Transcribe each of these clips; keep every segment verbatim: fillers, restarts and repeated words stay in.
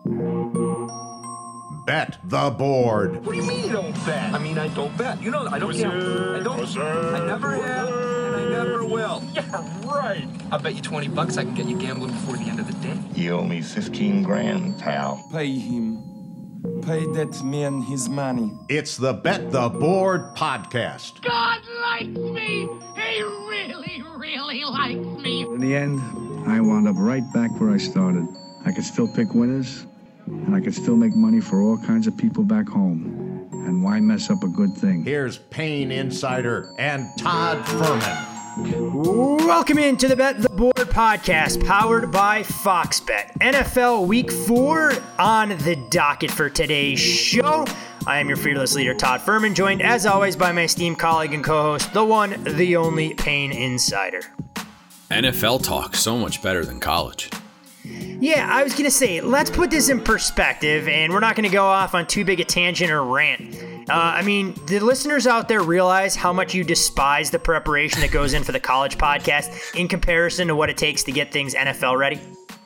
Bet the board. What do you mean you don't bet? I mean, I don't bet. You know, I don't gamble. I don't. I never have, and I never will. Yeah, right. I'll bet you twenty bucks I can get you gambling before the end of the day. You owe me fifteen grand, pal. Pay him. Pay that man his money. It's the Bet the Board podcast. God likes me. He really, really likes me. In the end, I wound up right back where I started. I could still pick winners, and I could still make money for all kinds of people back home. And why mess up a good thing? Here's Payne Insider and Todd Fuhrman. Welcome into the Bet the Board podcast, powered by Fox Bet. N F L Week four on the docket for today's show. I am your fearless leader, Todd Fuhrman, joined as always by my esteemed colleague and co-host, the one, the only Payne Insider. N F L talk, so much better than college. Yeah, I was going to say, let's put this in perspective, and we're not going to go off on too big a tangent or rant. Uh, I mean, the listeners out there realize how much you despise the preparation that goes in for the college podcast in comparison to what it takes to get things N F L ready?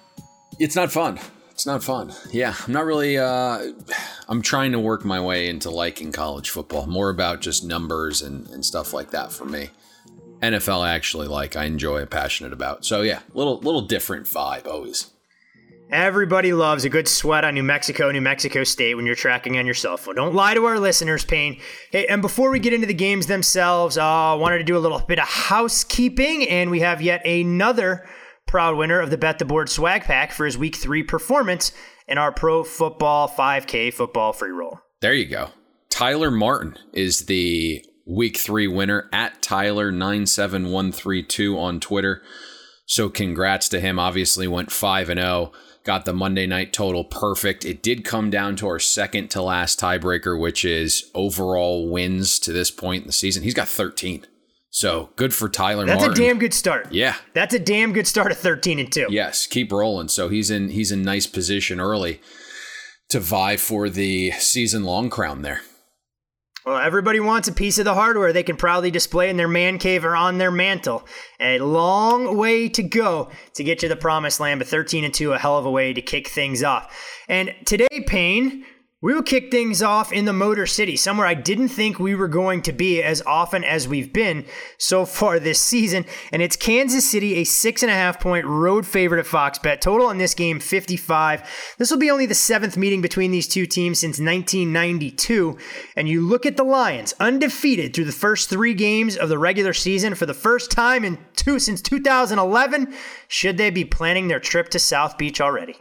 It's not fun. It's not fun. Yeah, I'm not really, uh, I'm trying to work my way into liking college football. More about just numbers and, and stuff like that for me. N F L I actually like, I enjoy, I'm passionate about. So yeah, little little different vibe always. Everybody loves a good sweat on New Mexico, New Mexico State when you're tracking on your cell phone. Don't lie to our listeners, Payne. Hey, and before we get into the games themselves, uh, I wanted to do a little bit of housekeeping, and we have yet another proud winner of the Bet the Board swag pack for his week three performance in our Pro Football five K football free roll. There you go. Tyler Martin is the week three winner at Tyler nine seven one three two on Twitter. So congrats to him. Obviously went five and oh. Got the Monday night total perfect. It did come down to our second to last tiebreaker, which is overall wins to this point in the season. He's got thirteen. So good for Tyler That's Martin. That's a damn good start. Yeah. That's a damn good start at thirteen and two. Yes, keep rolling. So he's in he's in nice position early to vie for the season long crown there. Well, everybody wants a piece of the hardware they can proudly display in their man cave or on their mantle. A long way to go to get to the promised land, but thirteen and two, a hell of a way to kick things off. And today, Payne, we will kick things off in the Motor City, somewhere I didn't think we were going to be as often as we've been so far this season. And it's Kansas City, a six and a half point road favorite at Fox Bet. Total on this game, fifty-five. This will be only the seventh meeting between these two teams since nineteen ninety-two. And you look at the Lions, undefeated through the first three games of the regular season for the first time in two since two thousand eleven. Should they be planning their trip to South Beach already?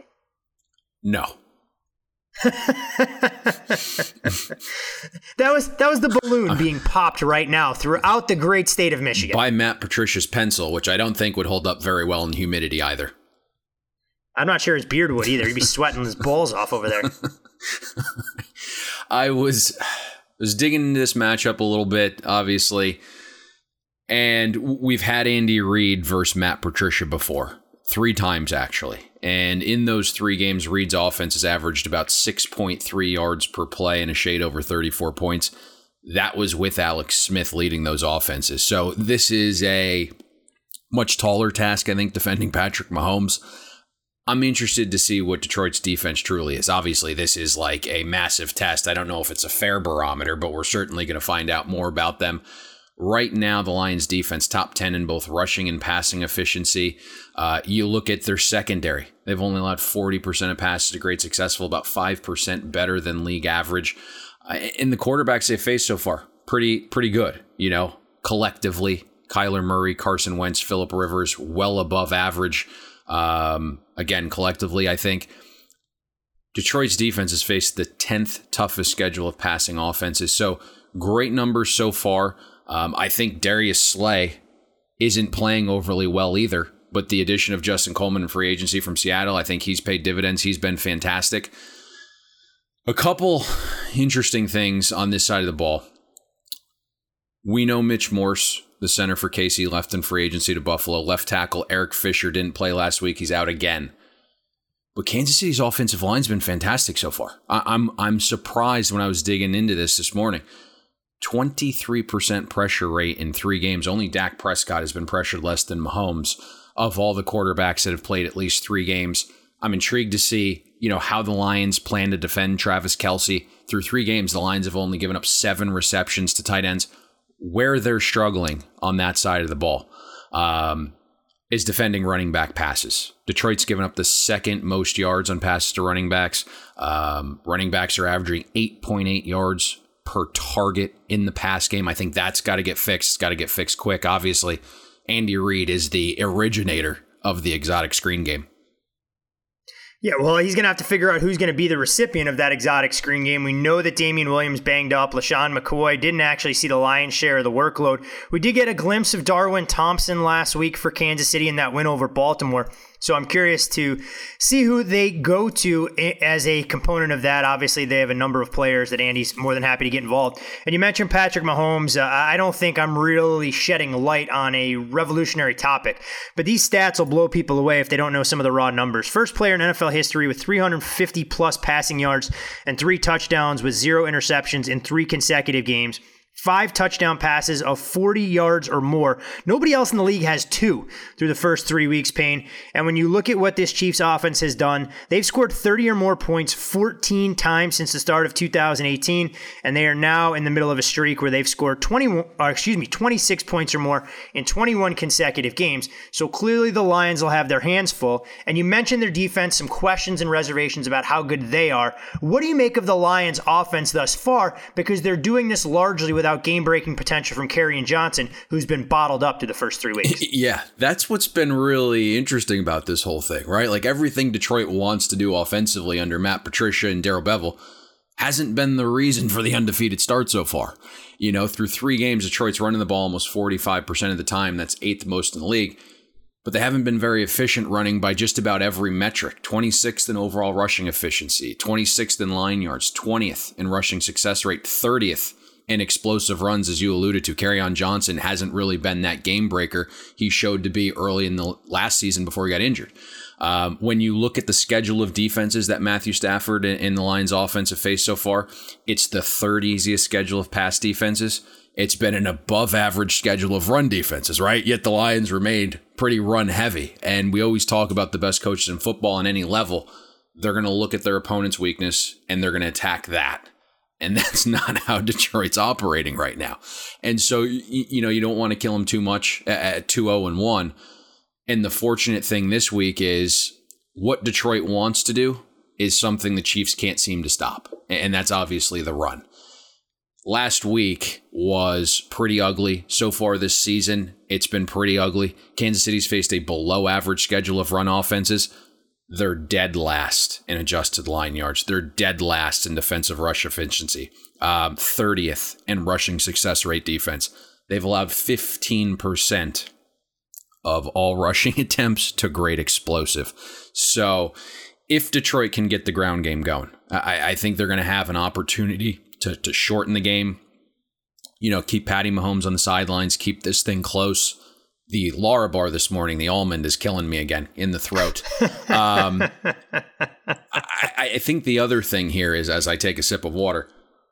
No. that was that was the balloon being popped right now throughout the great state of Michigan by Matt Patricia's pencil, which I don't think would hold up very well in humidity either. I'm not sure his beard would either. He'd be sweating his balls off over there. I was was digging into this matchup a little bit, obviously, and we've had Andy Reid versus Matt Patricia before. Three times, actually. And in those three games, Reid's offense has averaged about six point three yards per play and a shade over thirty-four points. That was with Alex Smith leading those offenses. So this is a much taller task, I think, defending Patrick Mahomes. I'm interested to see what Detroit's defense truly is. Obviously, this is like a massive test. I don't know if it's a fair barometer, but we're certainly going to find out more about them. Right now, the Lions defense, top ten in both rushing and passing efficiency. Uh, you look at their secondary. They've only allowed forty percent of passes to great successful, about five percent better than league average. Uh, in the quarterbacks they've faced so far, pretty pretty good, you know, collectively. Kyler Murray, Carson Wentz, Phillip Rivers, well above average. Um, again, collectively, I think. Detroit's defense has faced the tenth toughest schedule of passing offenses. So great numbers so far. Um, I think Darius Slay isn't playing overly well either, but the addition of Justin Coleman in free agency from Seattle, I think he's paid dividends. He's been fantastic. A couple interesting things on this side of the ball. We know Mitch Morse, the center for K C, left in free agency to Buffalo. Left tackle Eric Fisher didn't play last week. He's out again. But Kansas City's offensive line's been fantastic so far. I- I'm I'm surprised when I was digging into this this morning. twenty-three percent pressure rate in three games. Only Dak Prescott has been pressured less than Mahomes of all the quarterbacks that have played at least three games. I'm intrigued to see you know, how the Lions plan to defend Travis Kelce. Through three games, the Lions have only given up seven receptions to tight ends. Where they're struggling on that side of the ball um, is defending running back passes. Detroit's given up the second most yards on passes to running backs. Um, running backs are averaging eight point eight yards per target in the pass game. I think that's got to get fixed. It's got to get fixed quick. Obviously, Andy Reid is the originator of the exotic screen game. Yeah, well, he's going to have to figure out who's going to be the recipient of that exotic screen game. We know that Damian Williams banged up. LaShawn McCoy didn't actually see the lion's share of the workload. We did get a glimpse of Darwin Thompson last week for Kansas City in that win over Baltimore. So I'm curious to see who they go to as a component of that. Obviously, they have a number of players that Andy's more than happy to get involved. And you mentioned Patrick Mahomes. Uh, I don't think I'm really shedding light on a revolutionary topic, but these stats will blow people away if they don't know some of the raw numbers. First player in N F L history with three hundred fifty plus passing yards and three touchdowns with zero interceptions in three consecutive games. Five touchdown passes of forty yards or more. Nobody else in the league has two through the first three weeks, Payne. And when you look at what this Chiefs offense has done, they've scored thirty or more points fourteen times since the start of two thousand eighteen, and they are now in the middle of a streak where they've scored twenty, or excuse me, twenty-six points or more in twenty-one consecutive games. So clearly the Lions will have their hands full. And you mentioned their defense, some questions and reservations about how good they are. What do you make of the Lions' offense thus far? Because they're doing this largely without game-breaking potential from Kerryon Johnson, who's been bottled up through the first three weeks. Yeah, that's what's been really interesting about this whole thing, right? Like everything Detroit wants to do offensively under Matt Patricia and Darrell Bevell hasn't been the reason for the undefeated start so far. You know, through three games, Detroit's running the ball almost forty-five percent of the time. That's eighth most in the league. But they haven't been very efficient running by just about every metric. twenty-sixth in overall rushing efficiency, twenty-sixth in line yards, twentieth in rushing success rate, thirtieth in explosive runs, as you alluded to. Kerryon Johnson hasn't really been that game breaker he showed to be early in the last season before he got injured. Um, when you look at the schedule of defenses that Matthew Stafford and the Lions offense have faced so far, it's the third easiest schedule of pass defenses. It's been an above average schedule of run defenses, right? Yet the Lions remained pretty run heavy. And we always talk about the best coaches in football on any level. They're going to look at their opponent's weakness and they're going to attack that. And that's not how Detroit's operating right now. And so, you, you know, you don't want to kill them too much at two oh and one. And the fortunate thing this week is what Detroit wants to do is something the Chiefs can't seem to stop. And that's obviously the run. Last week was pretty ugly. So far this season, it's been pretty ugly. Kansas City's faced a below average schedule of run offenses. They're dead last in adjusted line yards. They're dead last in defensive rush efficiency. Um, thirtieth in rushing success rate defense. They've allowed fifteen percent of all rushing attempts to grade explosive. So if Detroit can get the ground game going, I, I think they're going to have an opportunity to, to shorten the game. You know, keep Patty Mahomes on the sidelines, keep this thing close. The Lara bar this morning, the almond, is killing me again in the throat. Um, I, I think the other thing here is, as I take a sip of water,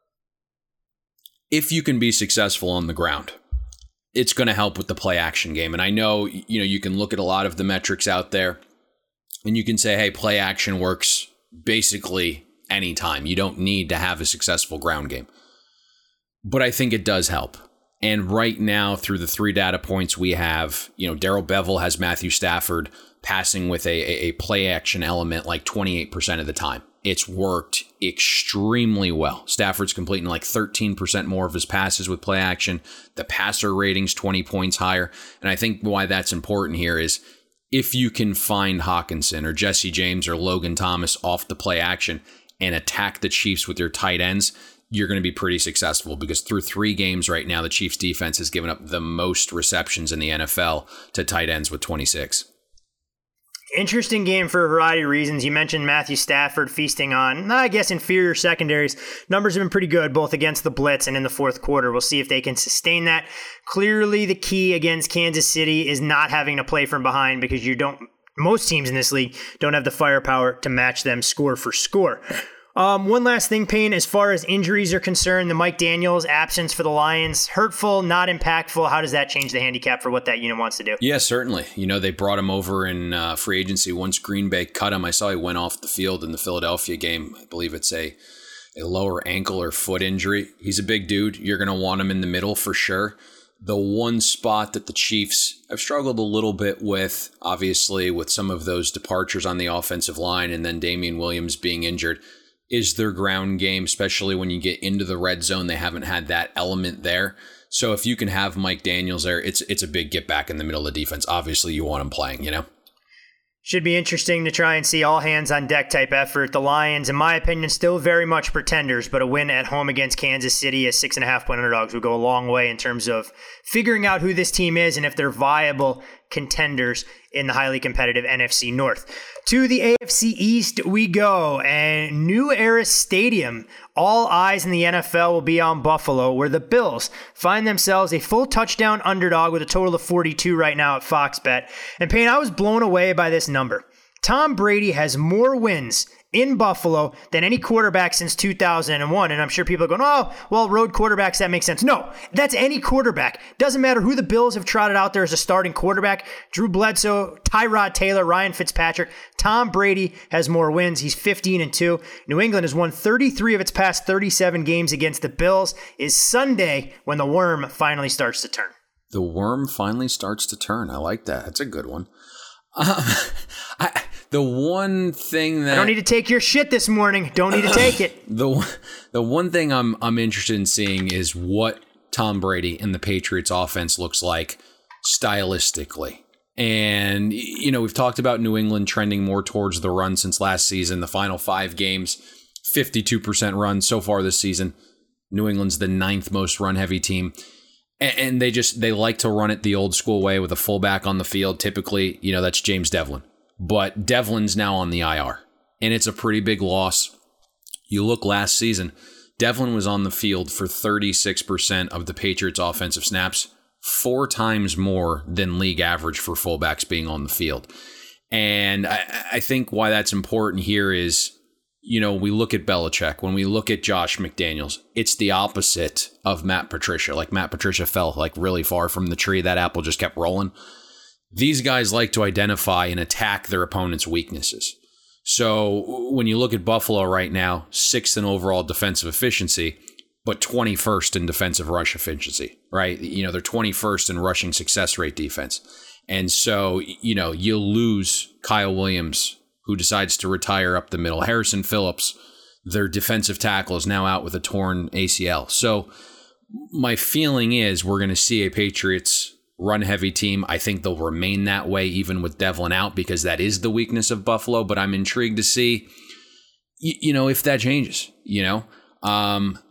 if you can be successful on the ground, it's going to help with the play action game. And I know, you know, you can look at a lot of the metrics out there and you can say, hey, play action works basically anytime. You don't need to have a successful ground game. But I think it does help. And right now, through the three data points we have, you know, Darrell Bevell has Matthew Stafford passing with a, a play action element like twenty-eight percent of the time. It's worked extremely well. Stafford's completing like thirteen percent more of his passes with play action. The passer rating's twenty points higher. And I think why that's important here is if you can find Hawkinson or Jesse James or Logan Thomas off the play action and attack the Chiefs with your tight ends, you're going to be pretty successful, because through three games right now, the Chiefs defense has given up the most receptions in the N F L to tight ends with twenty-six. Interesting game for a variety of reasons. You mentioned Matthew Stafford feasting on, I guess, inferior secondaries. Numbers have been pretty good, both against the blitz and in the fourth quarter. We'll see if they can sustain that. Clearly, the key against Kansas City is not having to play from behind, because you don't. Most teams in this league don't have the firepower to match them score for score. Um, one last thing, Payne, as far as injuries are concerned, the Mike Daniels absence for the Lions, hurtful, not impactful. How does that change the handicap for what that unit wants to do? Yeah, certainly. You know, they brought him over in uh, free agency once Green Bay cut him. I saw he went off the field in the Philadelphia game. I believe it's a, a lower ankle or foot injury. He's a big dude. You're going to want him in the middle for sure. The one spot that the Chiefs have struggled a little bit with, obviously, with some of those departures on the offensive line and then Damian Williams being injured, is their ground game, especially when you get into the red zone. They haven't had that element there. So if you can have Mike Daniels there, it's it's a big get back in the middle of the defense. Obviously, you want him playing, you know? Should be interesting to try and see all hands on deck type effort. The Lions, in my opinion, still very much pretenders, but a win at home against Kansas City as six and a half point underdogs would go a long way in terms of figuring out who this team is and if they're viable contenders in the highly competitive N F C North. To the A F C East we go, and New Era Stadium. All eyes in the N F L will be on Buffalo, where the Bills find themselves a full touchdown underdog with a total of forty-two right now at Fox Bet. And Payne, I was blown away by this number. Tom Brady has more wins in Buffalo than any quarterback since two thousand one. And I'm sure people are going, oh, well, road quarterbacks, that makes sense. No, that's any quarterback. Doesn't matter who the Bills have trotted out there as a starting quarterback. Drew Bledsoe, Tyrod Taylor, Ryan Fitzpatrick. Tom Brady has more wins. He's fifteen and two. New England has won thirty-three of its past thirty-seven games against the Bills. Is Sunday when the worm finally starts to turn. The worm finally starts to turn. I like that. That's a good one. Um, I, the one thing that I don't need to take your shit this morning. Don't need to take it. The the one thing I'm I'm interested in seeing is what Tom Brady and the Patriots offense looks like stylistically. And you know, we've talked about New England trending more towards the run since last season. The final five games, fifty-two percent run so far this season. New England's the ninth most run heavy team. And they just, they like to run it the old school way with a fullback on the field. Typically, you know, that's James Devlin. But Devlin's now on the I R. And it's a pretty big loss. You look last season, Devlin was on the field for thirty-six percent of the Patriots' offensive snaps, four times more than league average for fullbacks being on the field. And I, I think why that's important here is, you know, we look at Belichick, when we look at Josh McDaniels, it's the opposite of Matt Patricia. Like Matt Patricia fell like really far from the tree. That apple just kept rolling. These guys like to identify and attack their opponent's weaknesses. So when you look at Buffalo right now, sixth in overall defensive efficiency, but twenty-first in defensive rush efficiency, right? You know, they're twenty-first in rushing success rate defense. And so, you know, you lose Kyle Williams, who decides to retire up the middle. Harrison Phillips, their defensive tackle, is now out with a torn A C L. So my feeling is we're going to see a Patriots run-heavy team. I think they'll remain that way even with Devlin out because that is the weakness of Buffalo. But I'm intrigued to see, you, you know, if that changes, you know. Um,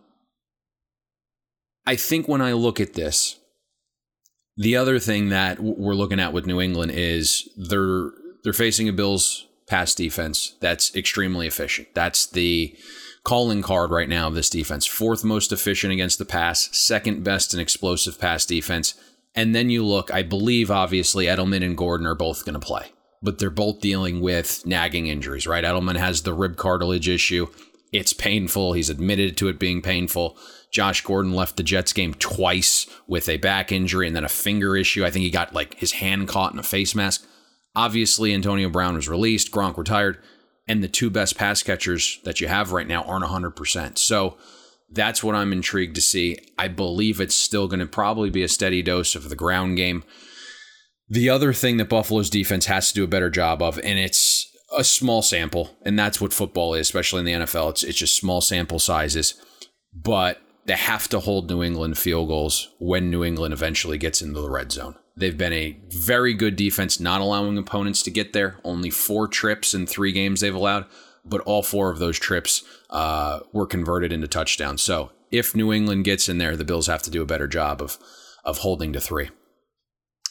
I think when I look at this, the other thing that we're looking at with New England is they're they're facing a Bills pass defense that's extremely efficient. That's the calling card right now of this defense. Fourth most efficient against the pass, second best in explosive pass defense. And then you look, I believe, obviously, Edelman and Gordon are both going to play, but they're both dealing with nagging injuries, right? Edelman has the rib cartilage issue. It's painful. He's admitted to it being painful. Josh Gordon left the Jets game twice with a back injury and then a finger issue. I think he got like his hand caught in a face mask. Obviously, Antonio Brown was released, Gronk retired, and the two best pass catchers that you have right now aren't one hundred percent. So that's what I'm intrigued to see. I believe it's still going to probably be a steady dose of the ground game. The other thing that Buffalo's defense has to do a better job of, and it's a small sample, and that's what football is, especially in the N F L. It's, it's just small sample sizes, but they have to hold New England field goals when New England eventually gets into the red zone. They've been a very good defense, not allowing opponents to get there. Only four trips in three games they've allowed, but all four of those trips uh, were converted into touchdowns. So if New England gets in there, the Bills have to do a better job of of holding to three.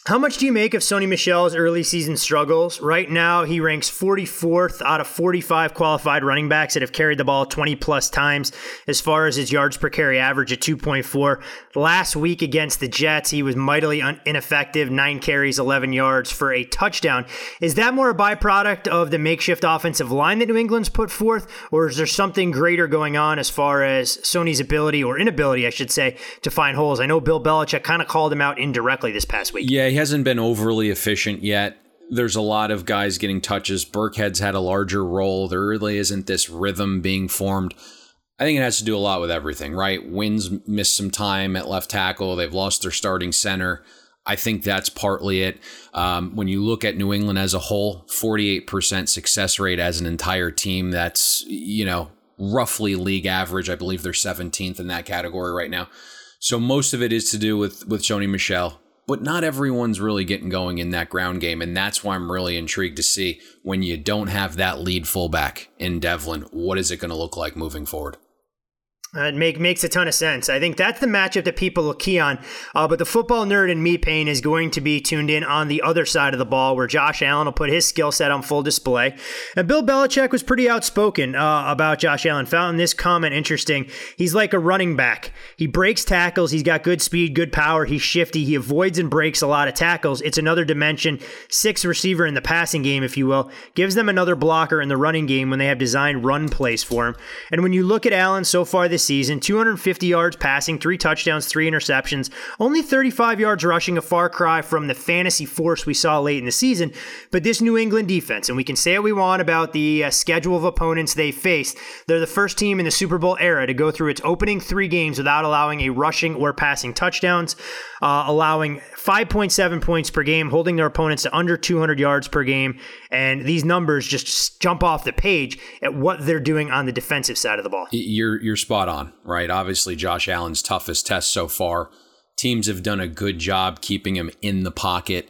How much do you make of Sony Michel's early season struggles? Right now, he ranks forty-fourth out of forty-five qualified running backs that have carried the ball twenty plus times as far as his yards per carry average at two point four. Last week against the Jets, he was mightily un- ineffective, nine carries, eleven yards for a touchdown. Is that more a byproduct of the makeshift offensive line that New England's put forth, or is there something greater going on as far as Sony's ability, or inability, I should say, to find holes? I know Bill Belichick kind of called him out indirectly this past week. Yeah, he hasn't been overly efficient yet. There's a lot of guys getting touches. Burkhead's had a larger role. There really isn't this rhythm being formed. I think it has to do a lot with everything, right? Wynn's missed some time at left tackle. They've lost their starting center. I think that's partly it. Um, when you look at New England as a whole, forty-eight percent success rate as an entire team. That's, you know, roughly league average. I believe they're seventeenth in that category right now. So most of it is to do with, with Sony Michel. But not everyone's really getting going in that ground game, and that's why I'm really intrigued to see when you don't have that lead fullback in Devlin, what is it going to look like moving forward? Uh, it make, makes a ton of sense. I think that's the matchup that people will key on. Uh, but the football nerd in me, Payne, is going to be tuned in on the other side of the ball where Josh Allen will put his skill set on full display. And Bill Belichick was pretty outspoken uh, about Josh Allen. Found this comment interesting. He's like a running back. He breaks tackles. He's got good speed, good power. He's shifty. He avoids and breaks a lot of tackles. It's another dimension. Sixth receiver in the passing game, if you will. Gives them another blocker in the running game when they have designed run plays for him. And when you look at Allen so far this season, two hundred fifty yards passing, three touchdowns, three interceptions, only thirty-five yards rushing, a far cry from the fantasy force we saw late in the season. But this New England defense, and we can say what we want about the uh, schedule of opponents they faced, they're the first team in the Super Bowl era to go through its opening three games without allowing a rushing or passing touchdowns, uh, allowing five point seven points per game, holding their opponents to under two hundred yards per game. And these numbers just jump off the page at what they're doing on the defensive side of the ball. You're you're spot on, right? Obviously, Josh Allen's toughest test so far. Teams have done a good job keeping him in the pocket.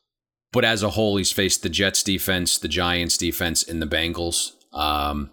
But as a whole, he's faced the Jets defense, the Giants defense, and the Bengals. Um,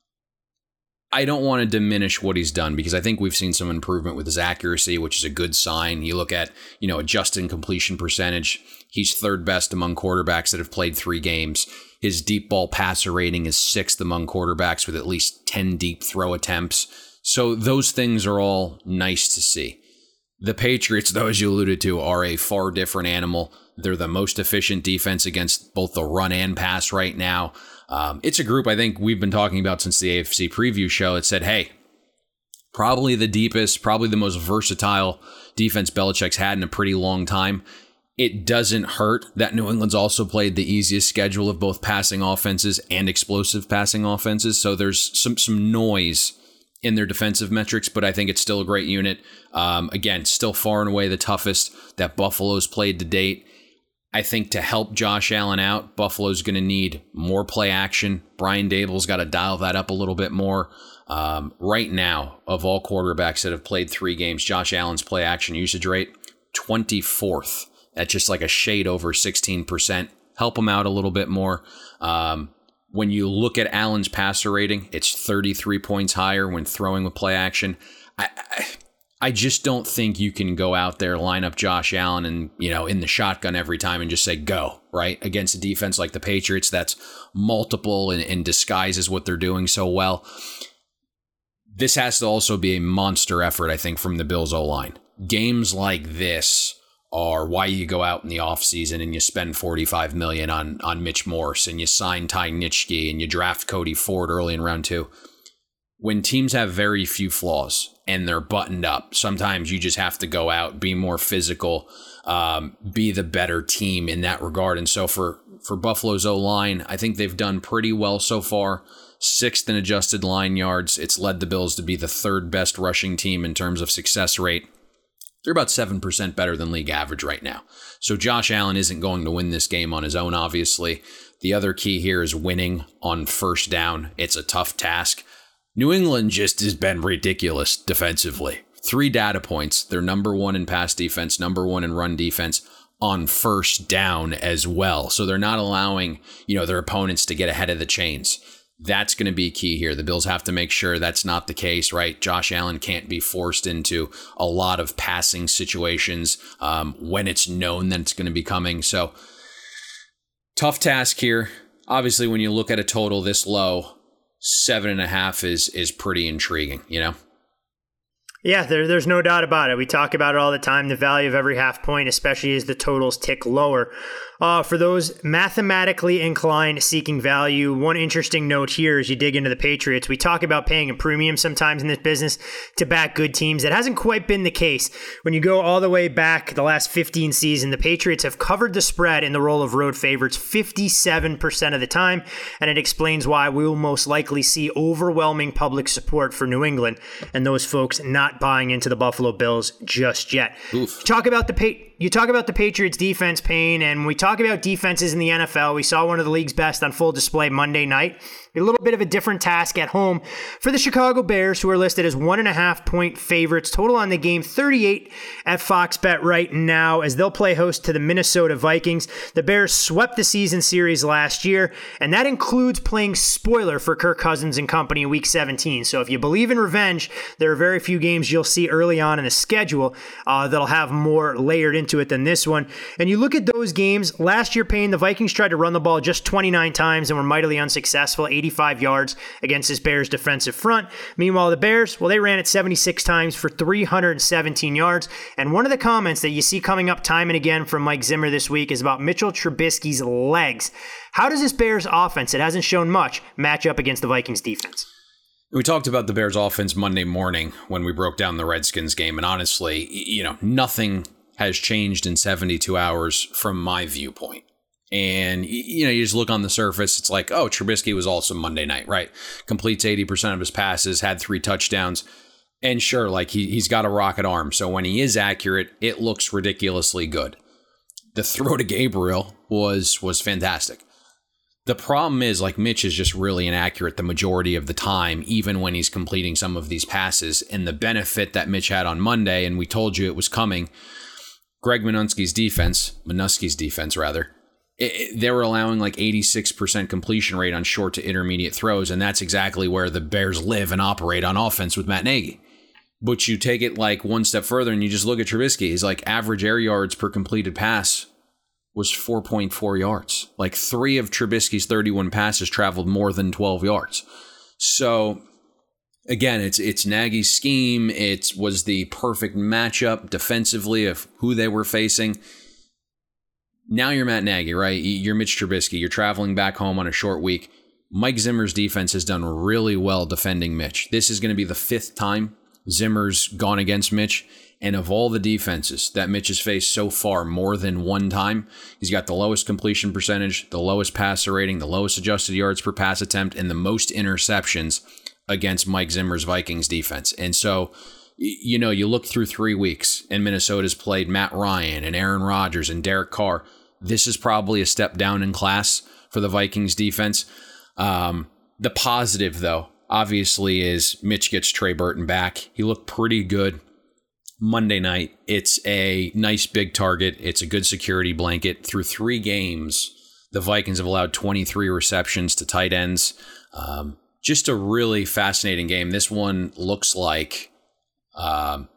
I don't want to diminish what he's done because I think we've seen some improvement with his accuracy, which is a good sign. You look at, you know, adjusted completion percentage. He's third best among quarterbacks that have played three games. His deep ball passer rating is sixth among quarterbacks with at least ten deep throw attempts. So those things are all nice to see. The Patriots, though, as you alluded to, are a far different animal. They're the most efficient defense against both the run and pass right now. Um, it's a group I think we've been talking about since the A F C preview show that said, hey, probably the deepest, probably the most versatile defense Belichick's had in a pretty long time. It doesn't hurt that New England's also played the easiest schedule of both passing offenses and explosive passing offenses. So there's some some noise in their defensive metrics, but I think it's still a great unit. Um, again, still far and away the toughest that Buffalo's played to date. I think to help Josh Allen out, Buffalo's going to need more play action. Brian Dable's got to dial that up a little bit more. Um, right now, of all quarterbacks that have played three games, Josh Allen's play action usage rate, twenty-fourth. That's just like a shade over sixteen percent. Help him out a little bit more. Um, when you look at Allen's passer rating, it's thirty-three points higher when throwing with play action. I, I I just don't think you can go out there, line up Josh Allen and, you know, in the shotgun every time and just say go, right? Against a defense like the Patriots that's multiple and, and disguises what they're doing so well. This has to also be a monster effort, I think, from the Bills O-line. Games like this are why you go out in the offseason and you spend forty-five million dollars on, on Mitch Morse and you sign Ty Nitschke and you draft Cody Ford early in round two. When teams have very few flaws and they're buttoned up, sometimes you just have to go out, be more physical, um, be the better team in that regard. And so for, for Buffalo's O-line, I think they've done pretty well so far. Sixth in adjusted line yards. It's led the Bills to be the third best rushing team in terms of success rate. They're about seven percent better than league average right now. So Josh Allen isn't going to win this game on his own, obviously. The other key here is winning on first down. It's a tough task. New England just has been ridiculous defensively. Three data points. They're number one in pass defense, number one in run defense on first down as well. So they're not allowing, you know, their opponents to get ahead of the chains. That's going to be key here. The Bills have to make sure that's not the case, right? Josh Allen can't be forced into a lot of passing situations um, when it's known that it's going to be coming. So tough task here. Obviously, when you look at a total this low, seven and a half is is pretty intriguing, you know? Yeah, there, there's no doubt about it. We talk about it all the time, the value of every half point, especially as the totals tick lower. Uh, for those mathematically inclined seeking value, one interesting note here as you dig into the Patriots, we talk about paying a premium sometimes in this business to back good teams. That hasn't quite been the case. When you go all the way back the last fifteen seasons, the Patriots have covered the spread in the role of road favorites fifty-seven percent of the time, and it explains why we will most likely see overwhelming public support for New England and those folks not buying into the Buffalo Bills just yet. Oof. Talk about the pa- You talk about the Patriots defense, Payne, and when we talk about defenses in the N F L, we saw one of the league's best on full display Monday night. A little bit of a different task at home for the Chicago Bears, who are listed as one and a half point favorites. Total on the game, thirty-eight at Fox Bet right now, as they'll play host to the Minnesota Vikings. The Bears swept the season series last year, and that includes playing spoiler for Kirk Cousins and company in Week seventeen. So if you believe in revenge, there are very few games you'll see early on in the schedule uh, that'll have more layered into it than this one. And you look at those games, last year, Payne, the Vikings tried to run the ball just twenty-nine times and were mightily unsuccessful, eighty-five yards against this Bears defensive front. Meanwhile, the Bears, well, they ran it seventy-six times for three hundred seventeen yards. And one of the comments that you see coming up time and again from Mike Zimmer this week is about Mitchell Trubisky's legs. How does this Bears offense, it hasn't shown much, match up against the Vikings defense? We talked about the Bears offense Monday morning when we broke down the Redskins game. And honestly, you know, nothing has changed in seventy-two hours from my viewpoint. And, you know, you just look on the surface, it's like, oh, Trubisky was awesome Monday night, right? Completes eighty percent of his passes, had three touchdowns. And sure, like he, he's got a rocket arm. So when he is accurate, it looks ridiculously good. The throw to Gabriel was was fantastic. The problem is, like, Mitch is just really inaccurate the majority of the time, even when he's completing some of these passes. And the benefit that Mitch had on Monday, and we told you it was coming, Greg Minuski's defense, Minuski's defense rather, it, it, they were allowing like eighty-six percent completion rate on short to intermediate throws, and that's exactly where the Bears live and operate on offense with Matt Nagy. But you take it like one step further and you just look at Trubisky. He's like average air yards per completed pass was four point four yards. Like three of Trubisky's thirty-one passes traveled more than twelve yards. So again, it's it's Nagy's scheme. It was the perfect matchup defensively of who they were facing. Now you're Matt Nagy, right? You're Mitch Trubisky. You're traveling back home on a short week. Mike Zimmer's defense has done really well defending Mitch. This is going to be the fifth time Zimmer's gone against Mitch. And of all the defenses that Mitch has faced so far more than one time, he's got the lowest completion percentage, the lowest passer rating, the lowest adjusted yards per pass attempt, and the most interceptions against Mike Zimmer's Vikings defense. And so, you know, you look through three weeks and Minnesota's played Matt Ryan and Aaron Rodgers and Derek Carr. This is probably a step down in class for the Vikings defense. Um, the positive, though, obviously is Mitch gets Trey Burton back. He looked pretty good Monday night. It's a nice big target. It's a good security blanket. Through three games, the Vikings have allowed twenty-three receptions to tight ends. Um, just a really fascinating game. This one looks like um,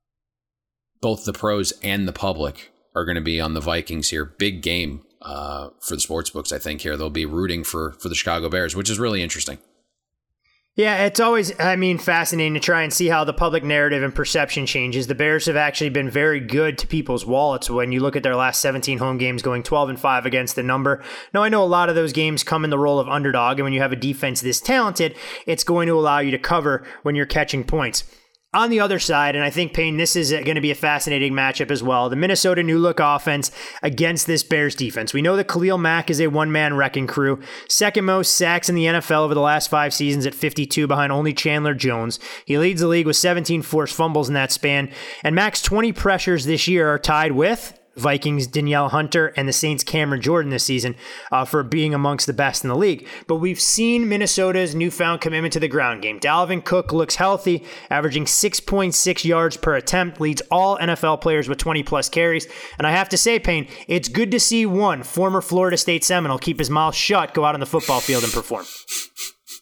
both the pros and the public are going to be on the Vikings here. Big game uh, for the sportsbooks, I think, here. They'll be rooting for, for the Chicago Bears, which is really interesting. Yeah, it's always, I mean, fascinating to try and see how the public narrative and perception changes. The Bears have actually been very good to people's wallets when you look at their last seventeen home games, going twelve and five against the number. Now, I know a lot of those games come in the role of underdog, and when you have a defense this talented, it's going to allow you to cover when you're catching points. On the other side, and I think, Payne, this is going to be a fascinating matchup as well, the Minnesota new look offense against this Bears defense. We know that Khalil Mack is a one-man wrecking crew, second most sacks in the N F L over the last five seasons at fifty-two, behind only Chandler Jones. He leads the league with seventeen forced fumbles in that span, and Mack's twenty pressures this year are tied with Vikings Danielle Hunter and the Saints Cameron Jordan this season uh, for being amongst the best in the league. But we've seen Minnesota's newfound commitment to the ground game. Dalvin Cook looks healthy, averaging six point six yards per attempt, leads all N F L players with twenty plus carries. And I have to say, Payne, it's good to see one former Florida State Seminole keep his mouth shut, go out on the football field and perform.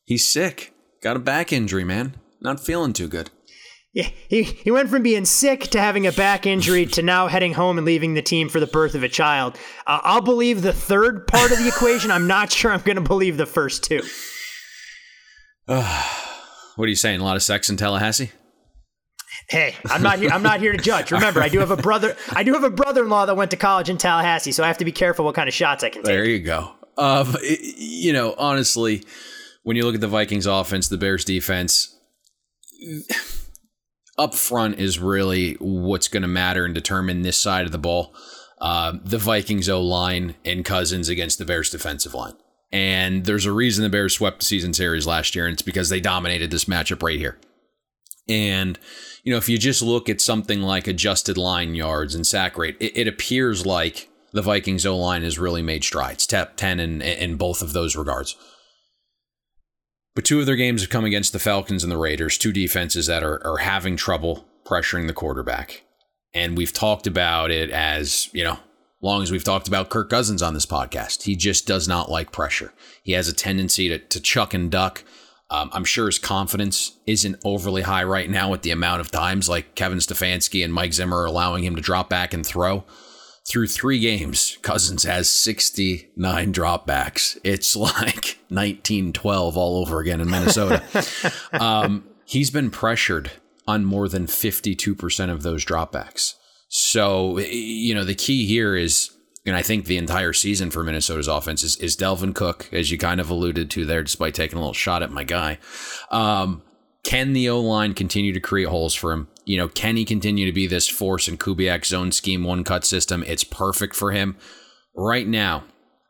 He's sick. Got a back injury, man. Not feeling too good. Yeah, he, he went from being sick to having a back injury to now heading home and leaving the team for the birth of a child. Uh, I'll believe the third part of the equation. I'm not sure I'm going to believe the first two. Uh, what are you saying? A lot of sex in Tallahassee? Hey, I'm not here. I'm not here to judge. Remember, I do have a brother. I do have a brother-in-law that went to college in Tallahassee, so I have to be careful what kind of shots I can take. There you go. Um, it, you know, honestly, when you look at the Vikings offense, the Bears defense, up front is really what's going to matter and determine this side of the ball. Uh, the Vikings O-line and Cousins against the Bears defensive line. And there's a reason the Bears swept the season series last year, and it's because they dominated this matchup right here. And, you know, if you just look at something like adjusted line yards and sack rate, it, it appears like the Vikings O-line has really made strides, top ten in, in both of those regards. But two of their games have come against the Falcons and the Raiders, two defenses that are, are having trouble pressuring the quarterback. And we've talked about it as, you know, long as we've talked about Kirk Cousins on this podcast. He just does not like pressure. He has a tendency to, to chuck and duck. Um, I'm sure his confidence isn't overly high right now with the amount of times like Kevin Stefanski and Mike Zimmer are allowing him to drop back and throw. Through three games, Cousins has sixty-nine dropbacks. It's like nineteen twelve all over again in Minnesota. um, he's been pressured on more than fifty-two percent of those dropbacks. So, you know, the key here is, and I think the entire season for Minnesota's offense is, is Dalvin Cook, as you kind of alluded to there, despite taking a little shot at my guy. Um, can the O-line continue to create holes for him? You know, can he continue to be this force in Kubiak's zone scheme, one cut system? It's perfect for him. Right now,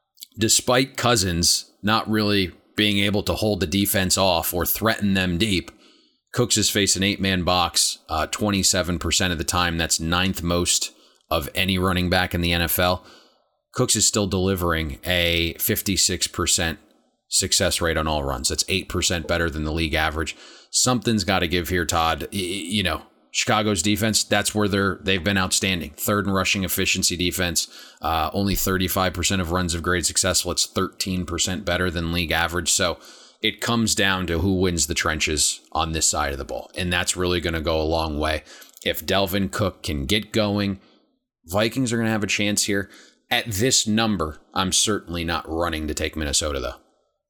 despite Cousins not really being able to hold the defense off or threaten them deep, Cooks has faced an eight-man box uh, twenty-seven percent of the time. That's ninth most of any running back in the N F L. Cooks is still delivering a fifty-six percent success rate on all runs. That's eight percent better than the league average. Something's got to give here, Todd. You know, Chicago's defense, that's where they're, they've been outstanding. Third in rushing efficiency defense. Uh, only thirty-five percent of runs have graded successful. It's thirteen percent better than league average. So it comes down to who wins the trenches on this side of the ball. And that's really going to go a long way. If Dalvin Cook can get going, Vikings are going to have a chance here. At this number, I'm certainly not running to take Minnesota, though.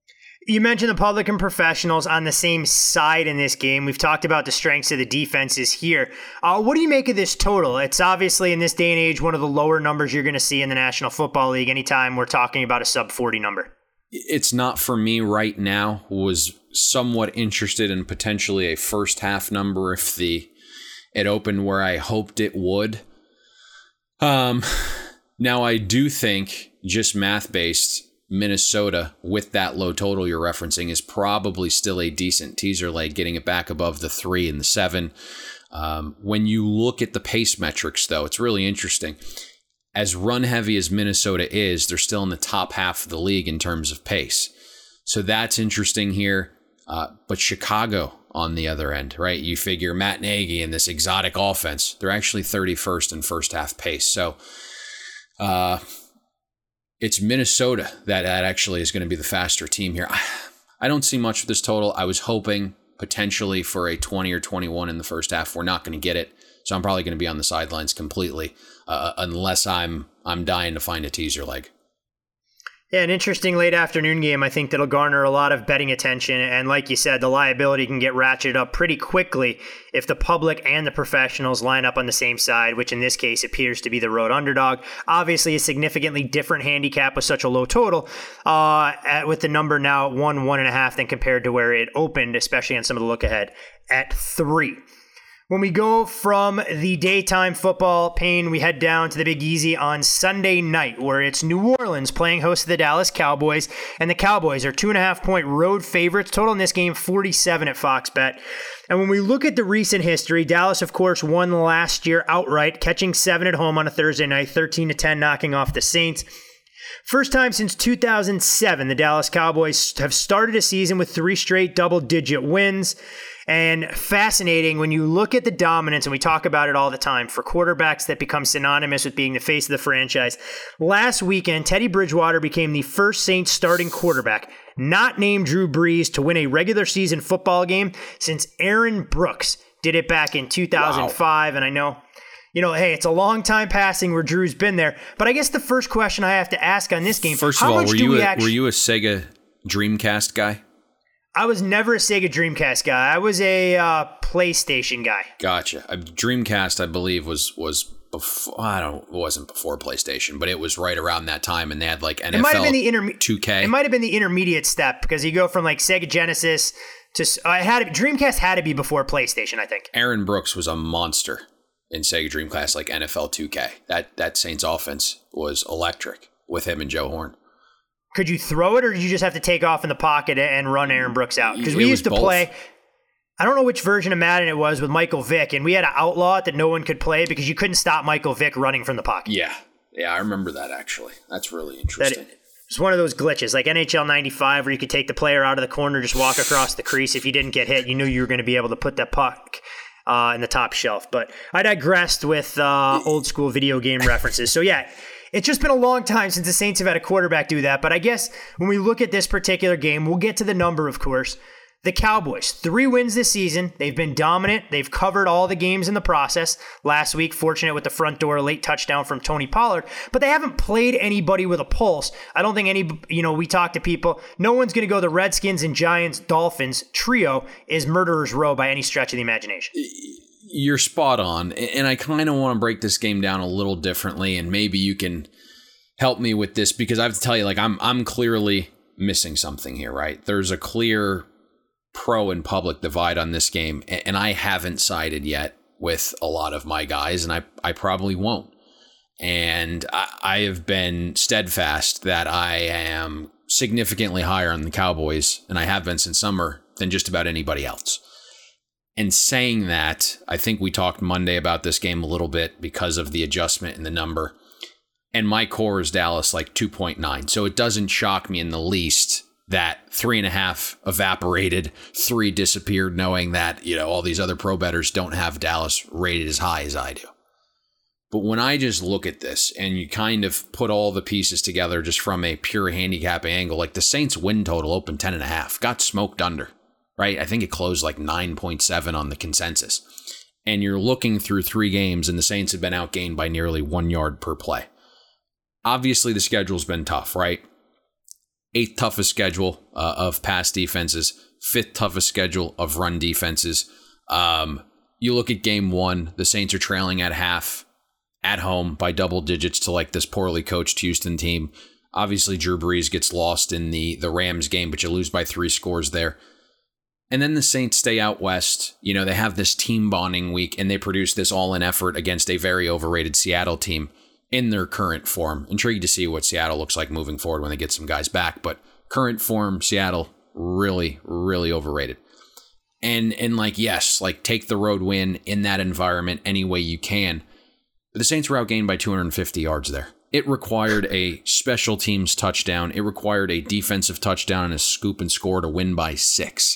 You mentioned the public and professionals on the same side in this game. We've talked about the strengths of the defenses here. Uh, what do you make of this total? It's obviously in this day and age one of the lower numbers you're going to see in the National Football League anytime we're talking about a sub forty number. It's not for me right now. Was somewhat interested in potentially a first half number if the it opened where I hoped it would. Um, now I do think, just math based, Minnesota with that low total you're referencing is probably still a decent teaser leg, getting it back above the three and the seven. Um, when you look at the pace metrics, though, it's really interesting. As run heavy as Minnesota is, they're still in the top half of the league in terms of pace. So that's interesting here. Uh, but Chicago on the other end, right? You figure Matt Nagy and this exotic offense, they're actually thirty-first in first half pace. So uh, it's Minnesota that, that actually is going to be the faster team here. I, I don't see much of this total. I was hoping potentially for a twenty or twenty-one in the first half. We're not going to get it. So I'm probably going to be on the sidelines completely uh, unless I'm I'm dying to find a teaser leg. Yeah, an interesting late afternoon game, I think, that'll garner a lot of betting attention. And like you said, the liability can get ratcheted up pretty quickly if the public and the professionals line up on the same side, which in this case appears to be the road underdog. Obviously, a significantly different handicap with such a low total, uh, at, with the number now at one, one and a half than compared to where it opened, especially on some of the look ahead at three. When we go from the daytime football pain, we head down to the Big Easy on Sunday night, where it's New Orleans playing host to the Dallas Cowboys, and the Cowboys are two and a half point road favorites. Total in this game, forty-seven at Fox Bet. And when we look at the recent history, Dallas, of course, won last year outright, catching seven at home on a Thursday night, thirteen to ten, knocking off the Saints. First time since two thousand seven, the Dallas Cowboys have started a season with three straight double-digit wins. And fascinating when you look at the dominance, and we talk about it all the time, for quarterbacks that become synonymous with being the face of the franchise. Last weekend, Teddy Bridgewater became the first Saints starting quarterback, not named Drew Brees, to win a regular season football game since Aaron Brooks did it back in two thousand five. Wow. And I know, you know, hey, it's a long time passing where Drew's been there. But I guess the first question I have to ask on this game, first of all, were you, a, actually- were you a Sega Dreamcast guy? I was never a Sega Dreamcast guy. I was a uh, PlayStation guy. Gotcha. A Dreamcast, I believe, was was before. I don't. It wasn't before PlayStation, but it was right around that time, and they had like N F L. It might have been the interme- two K. It might have been the intermediate step because you go from like Sega Genesis to. I uh, had to, Dreamcast had to be before PlayStation, I think. Aaron Brooks was a monster in Sega Dreamcast, like N F L two K. That that Saints offense was electric with him and Joe Horn. Could you throw it, or did you just have to take off in the pocket and run Aaron Brooks out? Because we used to both. play, I don't know which version of Madden it was with Michael Vick, and we had to outlaw it that no one could play because you couldn't stop Michael Vick running from the pocket. Yeah, yeah, I remember that actually. That's really interesting. That, it's one of those glitches, like N H L ninety-five, where you could take the player out of the corner, just walk across the crease. If you didn't get hit, you knew you were going to be able to put that puck uh, in the top shelf. But I digressed with uh, old school video game references. So yeah. It's just been a long time since the Saints have had a quarterback do that. But I guess when we look at this particular game, we'll get to the number, of course. The Cowboys, three wins this season. They've been dominant. They've covered all the games in the process. Last week, fortunate with the front door late touchdown from Tony Pollard. But they haven't played anybody with a pulse. I don't think any, you know, we talk to people. No one's going to go the Redskins and Giants, Dolphins trio is murderer's row by any stretch of the imagination. You're spot on, and I kind of want to break this game down a little differently, and maybe you can help me with this because I have to tell you, like, I'm I'm clearly missing something here, right? There's a clear pro and public divide on this game, and I haven't sided yet with a lot of my guys, and I, I probably won't. And I, I have been steadfast that I am significantly higher on the Cowboys, and I have been since summer, than just about anybody else. And saying that, I think we talked Monday about this game a little bit because of the adjustment in the number. And my core is Dallas like two point nine. So it doesn't shock me in the least that three and a half evaporated, three disappeared, knowing that, you know, all these other pro bettors don't have Dallas rated as high as I do. But when I just look at this and you kind of put all the pieces together just from a pure handicapping angle, like the Saints win total opened ten and a half, got smoked under. Right? I think it closed like nine point seven on the consensus. And you're looking through three games and the Saints have been outgained by nearly one yard per play. Obviously, the schedule's been tough, right? Eighth toughest schedule uh, of pass defenses, fifth toughest schedule of run defenses. Um, you look at game one, the Saints are trailing at half at home by double digits to like this poorly coached Houston team. Obviously, Drew Brees gets lost in the, the Rams game, but you lose by three scores there. And then the Saints stay out west. You know, they have this team bonding week and they produce this all-in effort against a very overrated Seattle team in their current form. Intrigued to see what Seattle looks like moving forward when they get some guys back. But current form, Seattle, really, really overrated. And, and like, yes, like take the road win in that environment any way you can. But the Saints were outgained by two hundred fifty yards there. It required a special teams touchdown. It required a defensive touchdown and a scoop and score to win by six.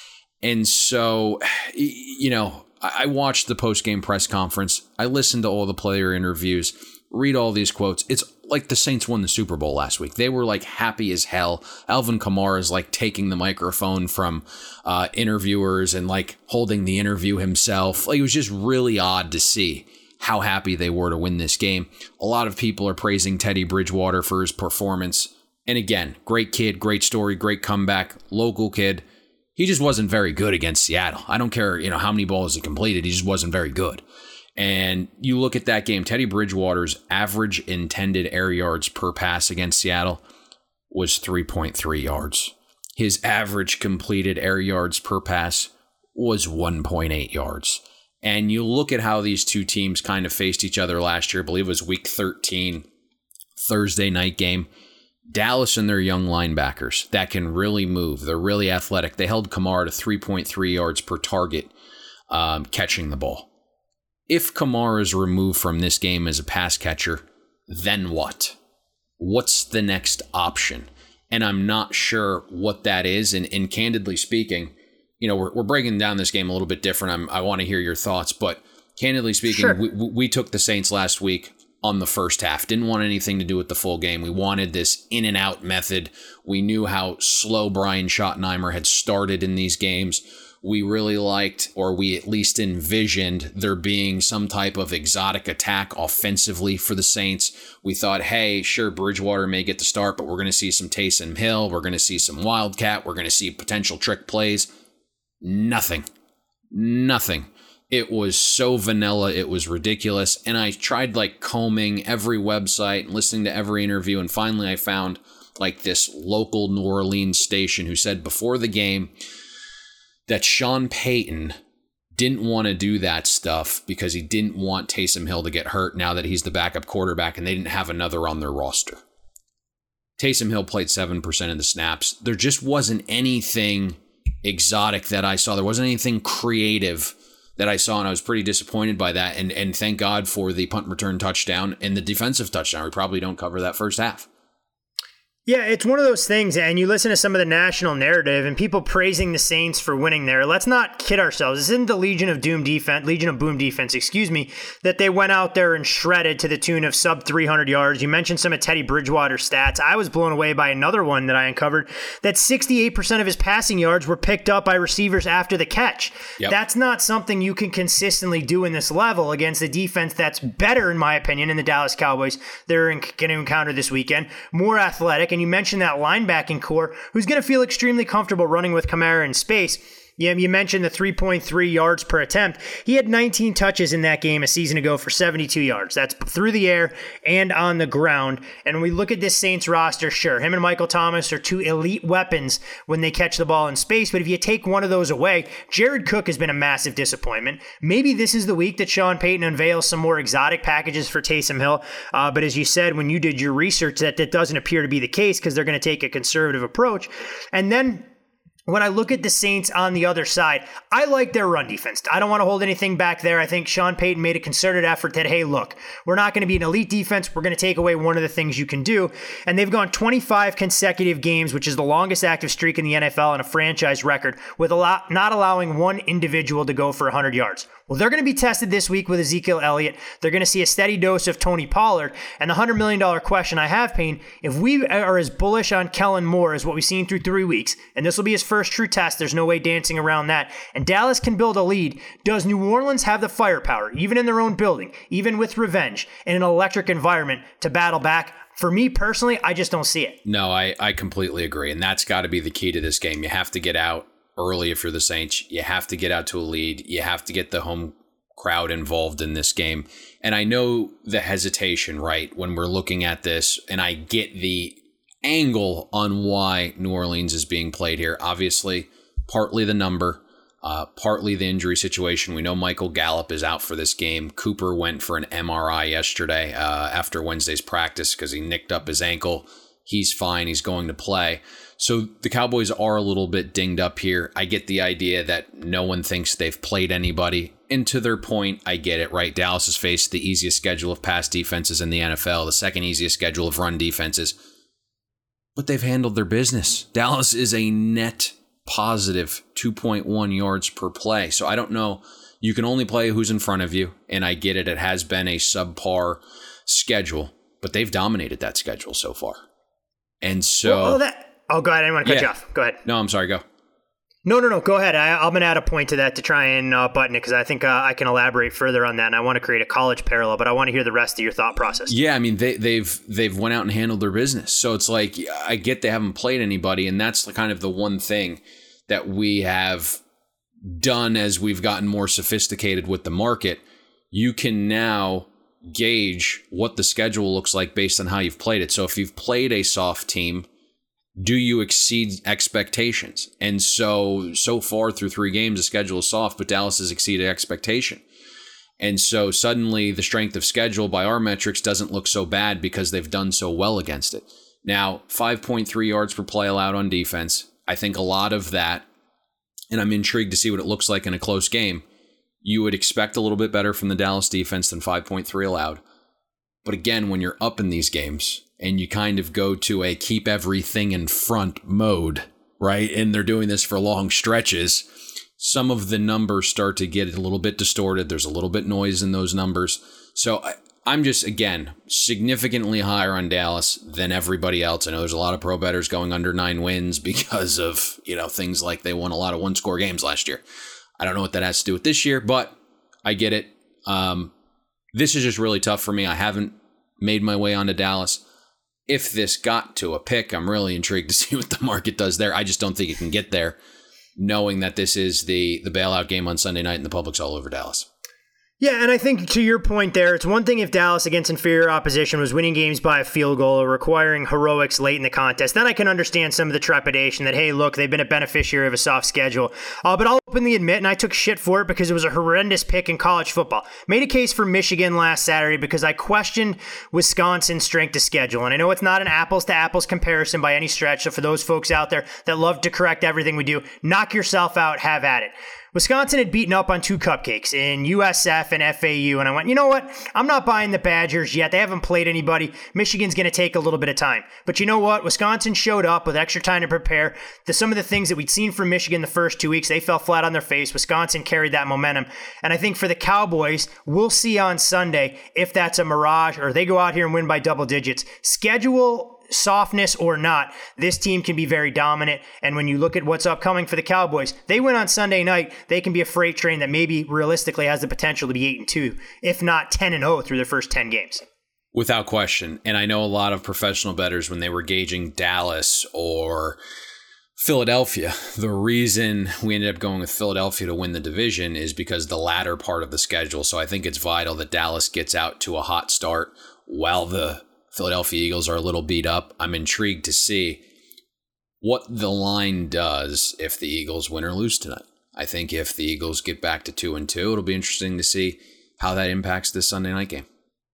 And so, you know, I watched the post-game press conference. I listened to all the player interviews, read all these quotes. It's like the Saints won the Super Bowl last week. They were like happy as hell. Alvin Kamara is like taking the microphone from uh, interviewers and like holding the interview himself. Like, it was just really odd to see how happy they were to win this game. A lot of people are praising Teddy Bridgewater for his performance. And again, great kid, great story, great comeback, local kid. He just wasn't very good against Seattle. I don't care, you know, how many balls he completed. He just wasn't very good. And you look at that game, Teddy Bridgewater's average intended air yards per pass against Seattle was three point three yards. His average completed air yards per pass was one point eight yards. And you look at how these two teams kind of faced each other last year. I believe it was week thirteen, Thursday night game. Dallas and their young linebackers that can really move. They're really athletic. They held Kamara to three point three yards per target um, catching the ball. If Kamara is removed from this game as a pass catcher, then what? what's the next option? And I'm not sure what that is. And, and candidly speaking, you know, we're, we're breaking down this game a little bit different. I'm, I want to hear your thoughts, but candidly speaking, sure. we, we took the Saints last week on the first half. Didn't want anything to do with the full game. We wanted this in and out method. We knew how slow Brian Schottenheimer had started in these games. We really liked, or we at least envisioned, there being some type of exotic attack offensively for the Saints. We thought, hey, sure, Bridgewater may get the start, but we're going to see some Taysom Hill. We're going to see some Wildcat. We're going to see potential trick plays. Nothing. Nothing. It was so vanilla, it was ridiculous. And I tried like combing every website and listening to every interview. And finally I found like this local New Orleans station who said before the game that Sean Payton didn't want to do that stuff because he didn't want Taysom Hill to get hurt now that he's the backup quarterback and they didn't have another on their roster. Taysom Hill played seven percent of the snaps. There just wasn't anything exotic that I saw. There wasn't anything creative that I saw, and I was pretty disappointed by that. And and thank God for the punt return touchdown and the defensive touchdown. We probably don't cover that first half. Yeah, it's one of those things, and you listen to some of the national narrative and people praising the Saints for winning there. Let's not kid ourselves. This isn't the Legion of Doom defense, Legion of Boom defense, excuse me, that they went out there and shredded to the tune of sub three hundred yards. You mentioned some of Teddy Bridgewater's stats. I was blown away by another one that I uncovered, that sixty-eight percent of his passing yards were picked up by receivers after the catch. Yep. That's not something you can consistently do in this level against a defense that's better, in my opinion, in the Dallas Cowboys they're going to encounter this weekend, more athletic. And you mentioned that linebacking core who's going to feel extremely comfortable running with Kamara in space. Yeah, you mentioned the three point three yards per attempt. He had nineteen touches in that game a season ago for seventy-two yards. That's through the air and on the ground. And when we look at this Saints roster, sure, him and Michael Thomas are two elite weapons when they catch the ball in space. But if you take one of those away, Jared Cook has been a massive disappointment. Maybe this is the week that Sean Payton unveils some more exotic packages for Taysom Hill. Uh, but as you said, when you did your research, that, that doesn't appear to be the case because they're going to take a conservative approach. And then when I look at the Saints on the other side, I like their run defense. I don't want to hold anything back there. I think Sean Payton made a concerted effort that, hey, look, we're not going to be an elite defense. We're going to take away one of the things you can do. And they've gone twenty-five consecutive games, which is the longest active streak in the N F L and a franchise record, with a lot, not allowing one individual to go for one hundred yards. Well, they're going to be tested this week with Ezekiel Elliott. They're going to see a steady dose of Tony Pollard. And the one hundred million dollars question I have, Payne, if we are as bullish on Kellen Moore as what we've seen through three weeks, and this will be his first true test, there's no way dancing around that, and Dallas can build a lead, does New Orleans have the firepower, even in their own building, even with revenge, in an electric environment, to battle back? For me personally, I just don't see it. No, I, I completely agree, and that's got to be the key to this game. You have to get out early if you're the Saints. You have to get out to a lead. You have to get the home crowd involved in this game. And I know the hesitation, right, when we're looking at this, and I get the angle on why New Orleans is being played here. Obviously, partly the number, uh, partly the injury situation. We know Michael Gallup is out for this game. Cooper went for an M R I yesterday uh, after Wednesday's practice because he nicked up his ankle. He's fine. He's going to play. So the Cowboys are a little bit dinged up here. I get the idea that no one thinks they've played anybody. And to their point, I get it, right? Dallas has faced the easiest schedule of pass defenses in the N F L, the second easiest schedule of run defenses. But they've handled their business. Dallas is a net positive two point one yards per play. So I don't know. You can only play who's in front of you. And I get it. It has been a subpar schedule. But they've dominated that schedule so far. And so... Well, that- Oh, go ahead. I didn't want to cut yeah. you off. Go ahead. No, I'm sorry. Go. No, no, no. Go ahead. I, I'm going to add a point to that to try and uh, button it because I think uh, I can elaborate further on that, and I want to create a college parallel, but I want to hear the rest of your thought process. Yeah, I mean, they, they've they've went out and handled their business. So it's like, I get they haven't played anybody, and that's kind of the one thing that we have done as we've gotten more sophisticated with the market. You can now gauge what the schedule looks like based on how you've played it. So if you've played a soft team, do you exceed expectations? And so, so far through three games, the schedule is soft, but Dallas has exceeded expectation. And so suddenly the strength of schedule by our metrics doesn't look so bad because they've done so well against it. Now, five point three yards per play allowed on defense. I think a lot of that, and I'm intrigued to see what it looks like in a close game, you would expect a little bit better from the Dallas defense than five point three allowed. But again, when you're up in these games, and you kind of go to a keep everything in front mode, right? And they're doing this for long stretches. Some of the numbers start to get a little bit distorted. There's a little bit noise in those numbers. So I, I'm just, again, significantly higher on Dallas than everybody else. I know there's a lot of pro bettors going under nine wins because of, you know, things like they won a lot of one-score games last year. I don't know what that has to do with this year, but I get it. Um, this is just really tough for me. I haven't made my way onto Dallas. If this got to a pick, I'm really intrigued to see what the market does there. I just don't think it can get there, knowing that this is the the bailout game on Sunday night and the public's all over Dallas. Yeah, and I think to your point there, it's one thing if Dallas against inferior opposition was winning games by a field goal or requiring heroics late in the contest. Then I can understand some of the trepidation that, hey, look, they've been a beneficiary of a soft schedule. Uh, but I'll openly admit, and I took shit for it because it was a horrendous pick in college football. Made a case for Michigan last Saturday because I questioned Wisconsin's strength of schedule. And I know it's not an apples-to-apples comparison by any stretch, so for those folks out there that love to correct everything we do, knock yourself out, have at it. Wisconsin had beaten up on two cupcakes in U S F and F A U, and I went, you know what? I'm not buying the Badgers yet. They haven't played anybody. Michigan's going to take a little bit of time. But you know what? Wisconsin showed up with extra time to prepare. The, some of the things that we'd seen from Michigan the first two weeks, they fell flat on their face. Wisconsin carried that momentum. And I think for the Cowboys, we'll see on Sunday if that's a mirage or they go out here and win by double digits. Schedule softness or not, this team can be very dominant. And when you look at what's upcoming for the Cowboys, they win on Sunday night, they can be a freight train that maybe realistically has the potential to be eight and two, if not ten and oh through their first ten games. Without question. And I know a lot of professional bettors, when they were gauging Dallas or Philadelphia, the reason we ended up going with Philadelphia to win the division is because the latter part of the schedule. So I think it's vital that Dallas gets out to a hot start while the Philadelphia Eagles are a little beat up. I'm intrigued to see what the line does if the Eagles win or lose tonight. I think if the Eagles get back to two and two, it'll be interesting to see how that impacts this Sunday night game.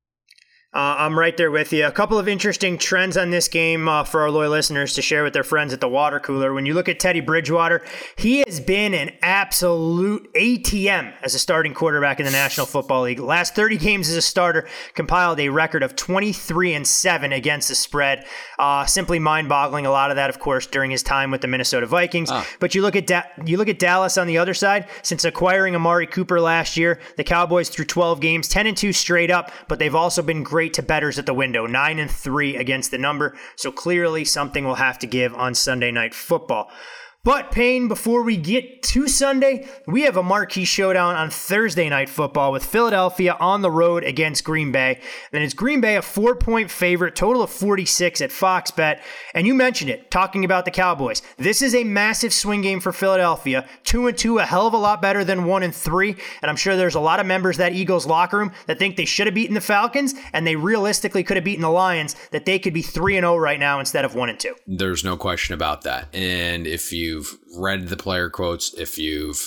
Uh, I'm right there with you. A couple of interesting trends on this game uh, for our loyal listeners to share with their friends at the water cooler. When you look at Teddy Bridgewater, he has been an absolute A T M as a starting quarterback in the National Football League. Last thirty games as a starter, compiled a record of twenty-three and seven against the spread. Uh, simply mind-boggling. A lot of that, of course, during his time with the Minnesota Vikings. Ah. But you look at da- you look at Dallas on the other side. Since acquiring Amari Cooper last year, the Cowboys through twelve games, ten and two straight up, but they've also been great to bettors at the window, nine and three against the number. So clearly something will have to give on Sunday Night Football. But, Payne, before we get to Sunday, we have a marquee showdown on Thursday Night Football with Philadelphia on the road against Green Bay. Then it's Green Bay a four-point favorite, total of forty-six at Fox Bet. And you mentioned it, talking about the Cowboys. This is a massive swing game for Philadelphia. Two and two, a hell of a lot better than one and three. And I'm sure there's a lot of members of that Eagles locker room that think they should have beaten the Falcons, and they realistically could have beaten the Lions, that they could be three and oh right now instead of one and two. There's no question about that. And if you you've read the player quotes, if you've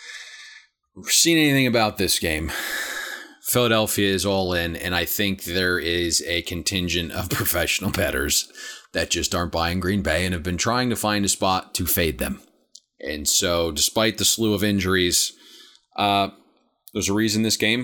seen anything about this game, Philadelphia is all in, and I think there is a contingent of professional bettors that just aren't buying Green Bay and have been trying to find a spot to fade them. And so despite the slew of injuries, uh, there's a reason this game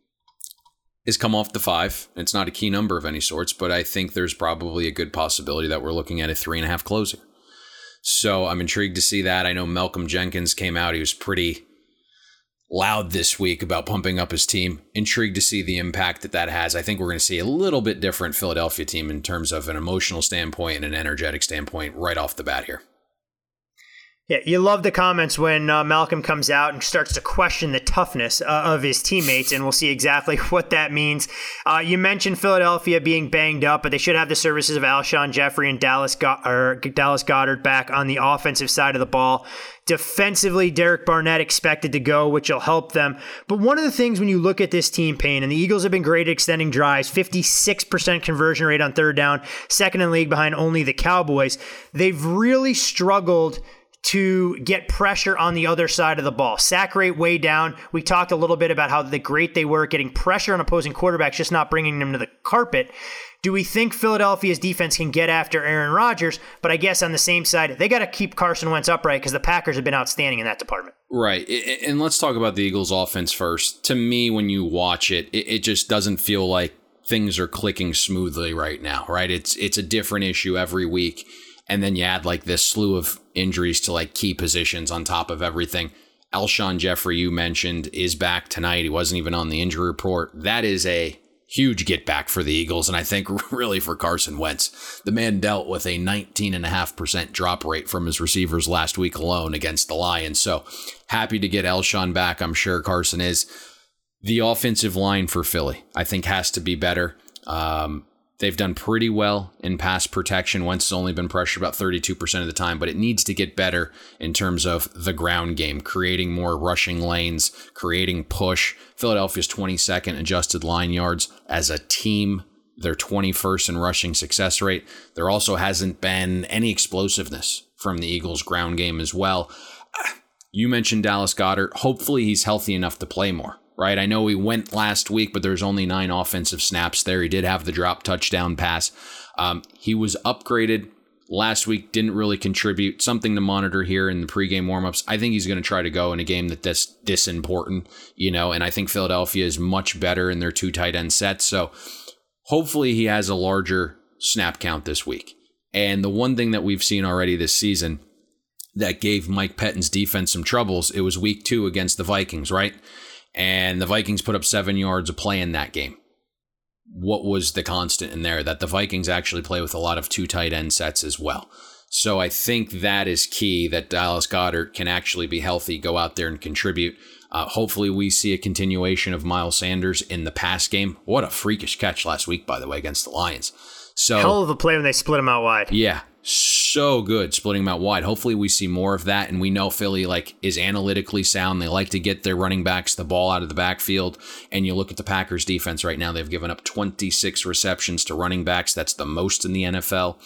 is come off the five. It's not a key number of any sorts, but I think there's probably a good possibility that we're looking at a three and a half closing. So I'm intrigued to see that. I know Malcolm Jenkins came out. He was pretty loud this week about pumping up his team. Intrigued to see the impact that that has. I think we're going to see a little bit different Philadelphia team in terms of an emotional standpoint and an energetic standpoint right off the bat here. Yeah, you love the comments when uh, Malcolm comes out and starts to question the toughness uh, of his teammates, and we'll see exactly what that means. Uh, you mentioned Philadelphia being banged up, but they should have the services of Alshon Jeffrey and Dallas, Go- or Dallas Goedert back on the offensive side of the ball. Defensively, Derek Barnett expected to go, which will help them. But one of the things when you look at this team, Payne, and the Eagles have been great at extending drives, fifty-six percent conversion rate on third down, second in league behind only the Cowboys. They've really struggled to get pressure on the other side of the ball. Sack rate way down. We talked a little bit about how the great they were at getting pressure on opposing quarterbacks, just not bringing them to the carpet. Do we think Philadelphia's defense can get after Aaron Rodgers? But I guess on the same side, they got to keep Carson Wentz upright because the Packers have been outstanding in that department. Right. And let's talk about the Eagles offense first. To me, when you watch it, it just doesn't feel like things are clicking smoothly right now, right? It's it's a different issue every week. And then you add like this slew of injuries to like key positions on top of everything. Alshon Jeffrey, you mentioned, is back tonight. He wasn't even on the injury report. That is a huge get back for the Eagles, and I think really for Carson Wentz. The man dealt with a nineteen point five percent drop rate from his receivers last week alone against the Lions. So happy to get Alshon back. I'm sure Carson is. The offensive line for Philly, I think, has to be better. Um, they've done pretty well in pass protection. Wentz has only been pressured about thirty-two percent of the time, but it needs to get better in terms of the ground game, creating more rushing lanes, creating push. Philadelphia's twenty-second adjusted line yards as a team. They're twenty-first in rushing success rate. There also hasn't been any explosiveness from the Eagles' ground game as well. You mentioned Dallas Goedert. Hopefully he's healthy enough to play more. Right, I know he went last week, but there's only nine offensive snaps there. He did have the drop touchdown pass. Um, he was upgraded last week, didn't really contribute. Something to monitor here in the pregame warmups. I think he's going to try to go in a game that this this important, you know, and I think Philadelphia is much better in their two tight end sets. So hopefully he has a larger snap count this week. And the one thing that we've seen already this season that gave Mike Pettine's defense some troubles, it was week two against the Vikings, right? And the Vikings put up seven yards a play in that game. What was the constant in there? That the Vikings actually play with a lot of two tight end sets as well. So I think that is key, that Dallas Goedert can actually be healthy, go out there and contribute. Uh, hopefully we see a continuation of Miles Sanders in the pass game. What a freakish catch last week, by the way, against the Lions. So hell of a play when they split him out wide. Yeah. So good splitting them out wide. Hopefully we see more of that, and we know Philly like is analytically sound. They like to get their running backs the ball out of the backfield, and you look at the Packers defense right now, they've given up twenty-six receptions to running backs. That's the most in the N F L.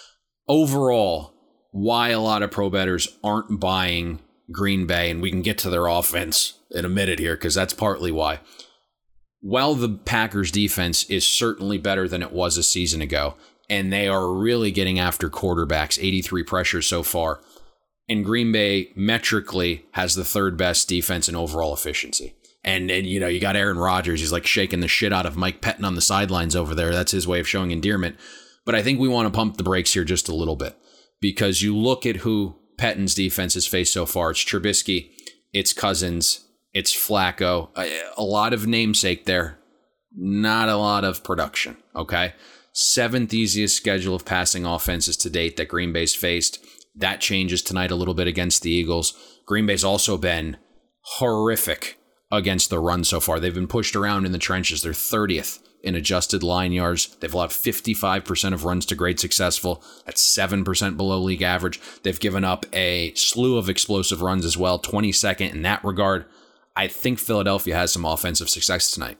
Overall, why a lot of pro bettors aren't buying Green Bay, and we can get to their offense in a minute here because that's partly why. While the Packers defense is certainly better than it was a season ago, and they are really getting after quarterbacks, eighty-three pressures so far. And Green Bay, metrically, has the third best defense in overall efficiency. And, and you know, you got Aaron Rodgers. He's like shaking the shit out of Mike Pettine on the sidelines over there. That's his way of showing endearment. But I think we want to pump the brakes here just a little bit. Because you look at who Pettine's defense has faced so far. It's Trubisky, it's Cousins, it's Flacco. A, a lot of namesake there. Not a lot of production, okay? Seventh easiest schedule of passing offenses to date that Green Bay's faced. That changes tonight a little bit against the Eagles. Green Bay's also been horrific against the run so far. They've been pushed around in the trenches. They're thirtieth in adjusted line yards. They've allowed fifty-five percent of runs to grade successful. That's seven percent below league average. They've given up a slew of explosive runs as well, twenty-second in that regard. I think Philadelphia has some offensive success tonight.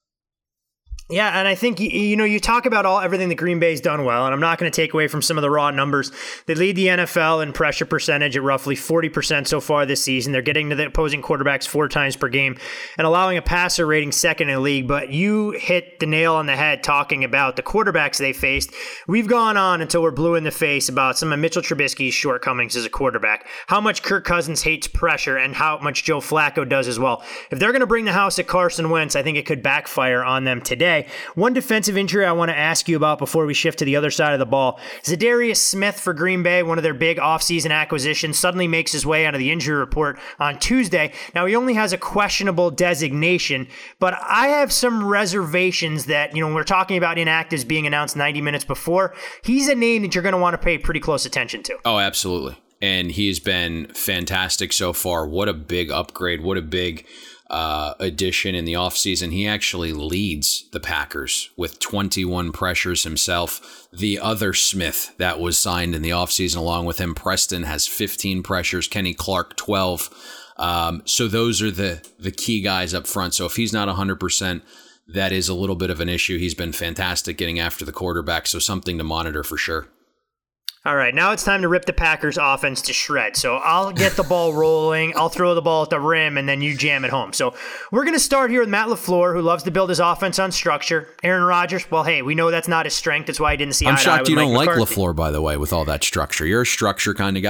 Yeah, and I think, you know, you talk about all everything that Green Bay's done well, and I'm not going to take away from some of the raw numbers. They lead the N F L in pressure percentage at roughly forty percent so far this season. They're getting to the opposing quarterbacks four times per game and allowing a passer rating second in the league. But you hit the nail on the head talking about the quarterbacks they faced. We've gone on until we're blue in the face about some of Mitchell Trubisky's shortcomings as a quarterback, how much Kirk Cousins hates pressure, and how much Joe Flacco does as well. If they're going to bring the house at Carson Wentz, I think it could backfire on them today. One defensive injury I want to ask you about before we shift to the other side of the ball. Za'Darius Smith for Green Bay, one of their big offseason acquisitions, suddenly makes his way onto the injury report on Tuesday. Now, he only has a questionable designation, but I have some reservations that, you know, when we're talking about inactives being announced ninety minutes before, he's a name that you're going to want to pay pretty close attention to. Oh, absolutely. And he's been fantastic so far. What a big upgrade. What a big uh, addition in the offseason. He actually leads the Packers with twenty-one pressures himself. The other Smith that was signed in the offseason along with him, Preston, has fifteen pressures. Kenny Clark, twelve. Um, so those are the, the key guys up front. So if he's not one hundred percent, that is a little bit of an issue. He's been fantastic getting after the quarterback, so something to monitor for sure. All right, now it's time to rip the Packers offense to shreds. So I'll get the ball rolling, I'll throw the ball at the rim, and then you jam it home. So we're going to start here with Matt LaFleur, who loves to build his offense on structure. Aaron Rodgers, well, hey, we know that's not his strength. That's why he didn't see eye I'm to eye shocked with you Mike don't like McCarthy. LaFleur, by the way, with all that structure. You're a structure kind of guy.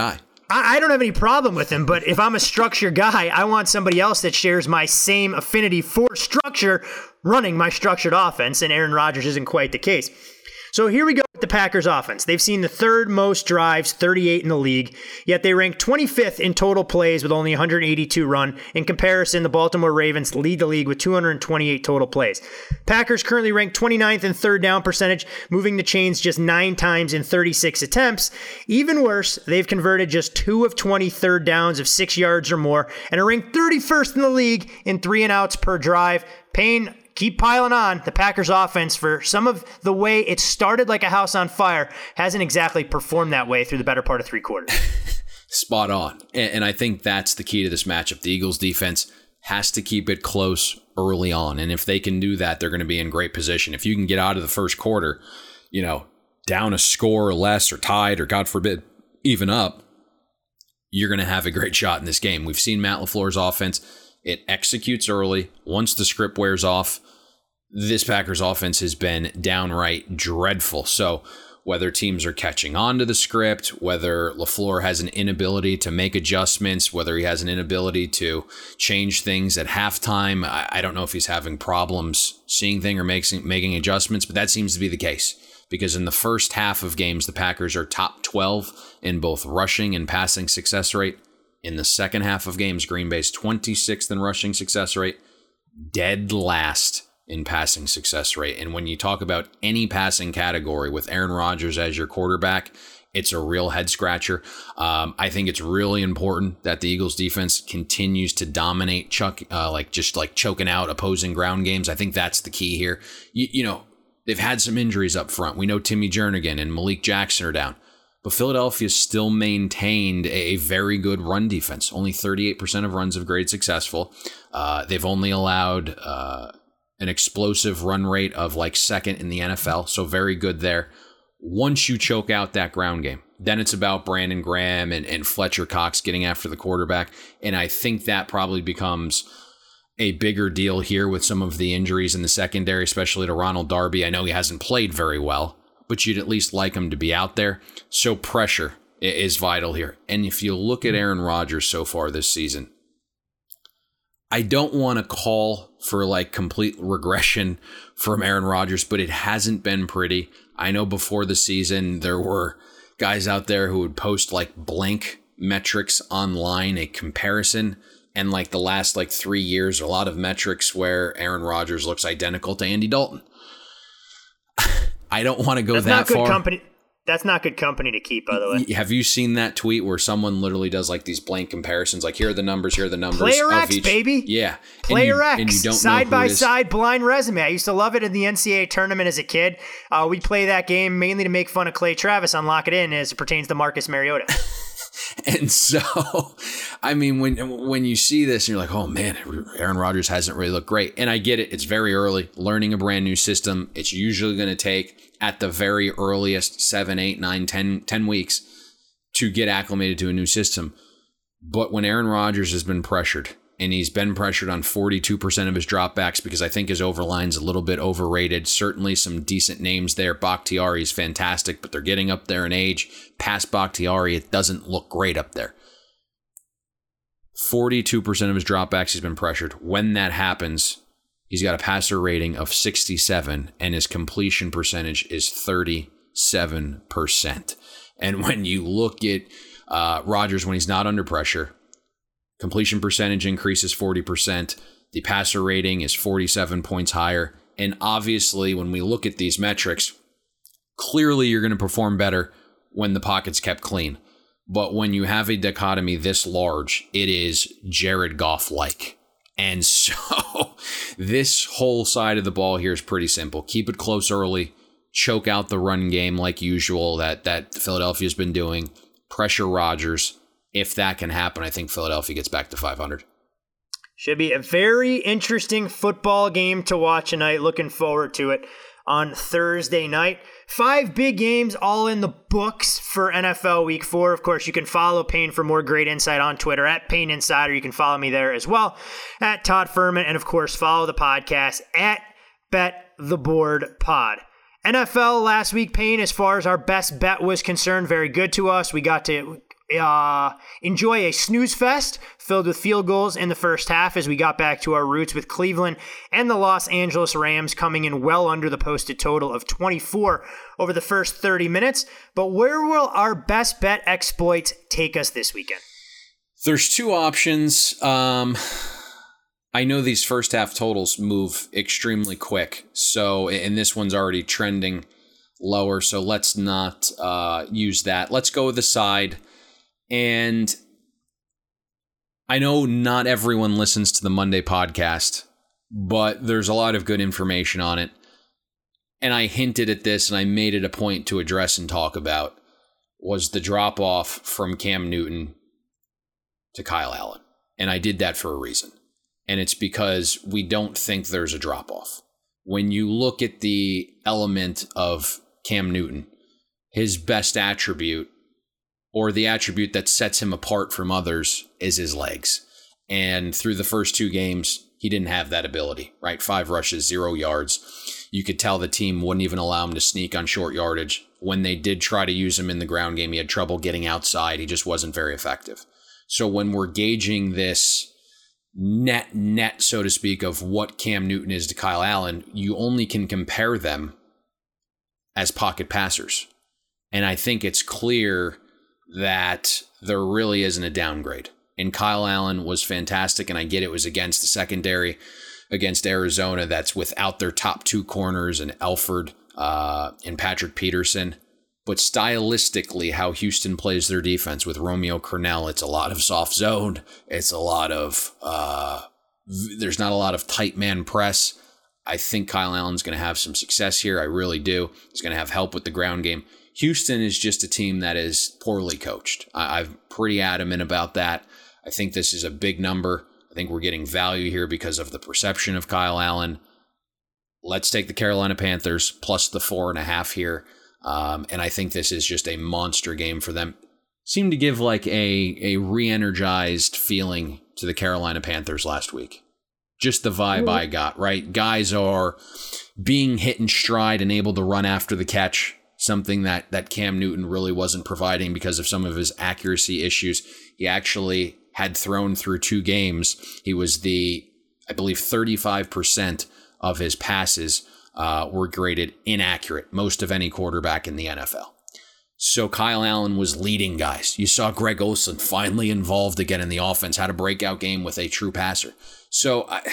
I, I don't have any problem with him, but if I'm a structure guy, I want somebody else that shares my same affinity for structure running my structured offense, and Aaron Rodgers isn't quite the case. So here we go with the Packers offense. They've seen the third most drives, thirty-eight in the league, yet they rank twenty-fifth in total plays with only one hundred eighty-two run. In comparison, the Baltimore Ravens lead the league with two hundred twenty-eight total plays. Packers currently rank twenty-ninth in third down percentage, moving the chains just nine times in thirty-six attempts. Even worse, they've converted just two of twenty third downs of six yards or more, and are ranked thirty-first in the league in three and outs per drive. Payne, keep piling on. The Packers offense, for some of the way it started like a house on fire, hasn't exactly performed that way through the better part of three quarters. Spot on. And I think that's the key to this matchup. The Eagles defense has to keep it close early on. And if they can do that, they're going to be in great position. If you can get out of the first quarter, you know, down a score or less or tied or, God forbid, even up, you're going to have a great shot in this game. We've seen Matt LaFleur's offense. It executes early. Once the script wears off, this Packers offense has been downright dreadful. So whether teams are catching on to the script, whether LaFleur has an inability to make adjustments, whether he has an inability to change things at halftime, I, I don't know if he's having problems seeing things or making, making adjustments, but that seems to be the case. Because in the first half of games, the Packers are top twelve in both rushing and passing success rate. In the second half of games, Green Bay's twenty-sixth in rushing success rate, dead last in passing success rate. And when you talk about any passing category with Aaron Rodgers as your quarterback, it's a real head scratcher. Um, I think it's really important that the Eagles defense continues to dominate, chuck, uh, like just like choking out opposing ground games. I think that's the key here. You, you know, they've had some injuries up front. We know Timmy Jernigan and Malik Jackson are down. But Philadelphia still maintained a very good run defense. Only thirty-eight percent of runs have graded successful. Uh, they've only allowed uh, an explosive run rate of like second in the N F L. So very good there. Once you choke out that ground game, then it's about Brandon Graham and, and Fletcher Cox getting after the quarterback. And I think that probably becomes a bigger deal here with some of the injuries in the secondary, especially to Ronald Darby. I know he hasn't played very well, but you'd at least like him to be out there. So pressure is vital here. And if you look at Aaron Rodgers so far this season, I don't want to call for like complete regression from Aaron Rodgers, but it hasn't been pretty. I know before the season, there were guys out there who would post like blank metrics online, a comparison. And like the last like three years, a lot of metrics where Aaron Rodgers looks identical to Andy Dalton. I don't want to go That's that not good far. Company. That's not good company to keep, by the way. Have you seen that tweet where someone literally does like these blank comparisons? Like, here are the numbers, here are the numbers. Player of X, each. baby. Yeah. Player and you, X. And you don't side know by who it is. side blind resume. I used to love it in the N C double A tournament as a kid. Uh, we'd play that game mainly to make fun of Clay Travis on Lock It In as it pertains to Marcus Mariota. And so, I mean, when when you see this, and you're like, oh man, Aaron Rodgers hasn't really looked great. And I get it. It's very early. Learning a brand new system. It's usually going to take, at the very earliest, seven, eight, nine, ten, ten weeks to get acclimated to a new system. But when Aaron Rodgers has been pressured, and he's been pressured on forty-two percent of his dropbacks, because I think his overline's a little bit overrated. Certainly some decent names there. Bakhtiari is fantastic, but they're getting up there in age. Past Bakhtiari, it doesn't look great up there. forty-two percent of his dropbacks he's been pressured. When that happens, he's got a passer rating of sixty-seven, and his completion percentage is thirty-seven percent. And when you look at uh, Rodgers when he's not under pressure, completion percentage increases forty percent. The passer rating is forty-seven points higher. And obviously, when we look at these metrics, clearly you're going to perform better when the pocket's kept clean. But when you have a dichotomy this large, it is Jared Goff-like. And so this whole side of the ball here is pretty simple. Keep it close early. Choke out the run game like usual that, that Philadelphia's been doing. Pressure Rodgers. If that can happen, I think Philadelphia gets back to five hundred. Should be a very interesting football game to watch tonight. Looking forward to it on Thursday night. Five big games all in the books for N F L Week four. Of course, you can follow Payne for more great insight on Twitter at Payne Insider. You can follow me there as well at Todd Furman. And of course, follow the podcast at Bet the Board Pod. N F L last week, Payne, as far as our best bet was concerned, very good to us. We got to uh, enjoy a snooze fest filled with field goals in the first half as we got back to our roots, with Cleveland and the Los Angeles Rams coming in well under the posted total of twenty-four over the first thirty minutes. But where will our best bet exploits take us this weekend? There's two options. Um, I know these first half totals move extremely quick, so and this one's already trending lower, so let's not uh, use that. Let's go with the side. And I know not everyone listens to the Monday podcast, but there's a lot of good information on it. And I hinted at this, and I made it a point to address and talk about, was the drop-off from Cam Newton to Kyle Allen. And I did that for a reason. And it's because we don't think there's a drop-off. When you look at the element of Cam Newton, his best attribute, or the attribute that sets him apart from others, is his legs. And through the first two games, he didn't have that ability, right? Five rushes, zero yards. You could tell the team wouldn't even allow him to sneak on short yardage. When they did try to use him in the ground game, he had trouble getting outside. He just wasn't very effective. So when we're gauging this net, net, so to speak, of what Cam Newton is to Kyle Allen, you only can compare them as pocket passers. And I think it's clear that there really isn't a downgrade. And Kyle Allen was fantastic, and I get it was against the secondary, against Arizona that's without their top two corners, and Elford uh, and Patrick Peterson. But stylistically, how Houston plays their defense with Romeo Crennel, it's a lot of soft zone. It's a lot of, uh, there's not a lot of tight man press. I think Kyle Allen's going to have some success here. I really do. He's going to have help with the ground game. Houston is just a team that is poorly coached. I, I'm pretty adamant about that. I think this is a big number. I think we're getting value here because of the perception of Kyle Allen. Let's take the Carolina Panthers plus the four and a half here. Um, and I think this is just a monster game for them. Seemed to give like a, a re-energized feeling to the Carolina Panthers last week. Just the vibe I got, right? Guys are being hit in stride and able to run after the catch, something that, that Cam Newton really wasn't providing because of some of his accuracy issues. He actually had thrown through two games. He was the, I believe, thirty-five percent of his passes uh, were graded inaccurate, most of any quarterback in the N F L. So Kyle Allen was leading guys. You saw Greg Olsen finally involved again in the offense, had a breakout game with a true passer. So I,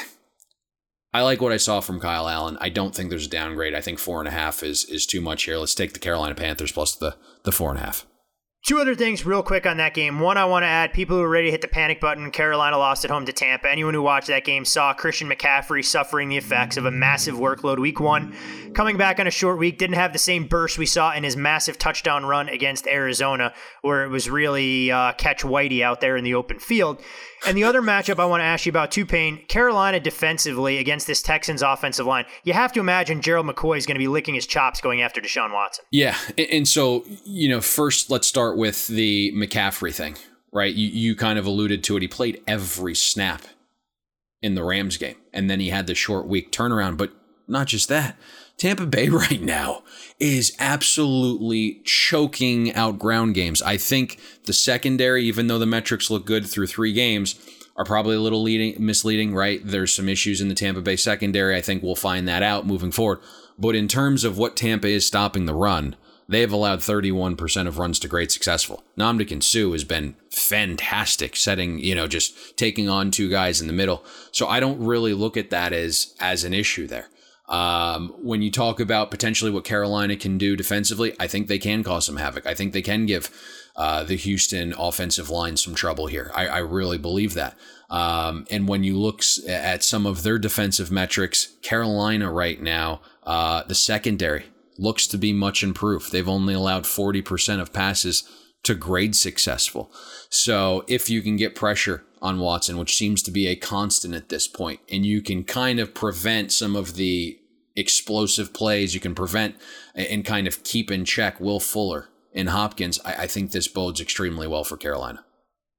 I like what I saw from Kyle Allen. I don't think there's a downgrade. I think four and a half is is too much here. Let's take the Carolina Panthers plus the, the four and a half. Two other things real quick on that game. One, I want to add, people who are ready to hit the panic button, Carolina lost at home to Tampa. Anyone who watched that game saw Christian McCaffrey suffering the effects of a massive workload week one. Coming back on a short week, didn't have the same burst we saw in his massive touchdown run against Arizona, where it was really uh, catch Whitey out there in the open field. And the other matchup I want to ask you about, too, Payne, Carolina defensively against this Texans offensive line. You have to imagine Gerald McCoy is going to be licking his chops going after Deshaun Watson. Yeah, and so, you know, first let's start with the McCaffrey thing, right? You, you kind of alluded to it. He played every snap in the Rams game, and then he had the short week turnaround. But not just that. Tampa Bay right now is absolutely choking out ground games. I think the secondary, even though the metrics look good through three games, are probably a little leading, misleading, right? There's some issues in the Tampa Bay secondary. I think we'll find that out moving forward. But in terms of what Tampa is stopping the run, they have allowed thirty-one percent of runs to great successful. Ndamukong Suh has been fantastic, setting, you know, just taking on two guys in the middle. So I don't really look at that as, as an issue there. Um, when you talk about potentially what Carolina can do defensively, I think they can cause some havoc. I think they can give uh, the Houston offensive line some trouble here. I, I really believe that. Um, and when you look at some of their defensive metrics, Carolina right now, uh, the secondary looks to be much improved. They've only allowed forty percent of passes to grade successful. So if you can get pressure on Watson, which seems to be a constant at this point, and you can kind of prevent some of the explosive plays, you can prevent and kind of keep in check Will Fuller and Hopkins, I, I think this bodes extremely well for Carolina.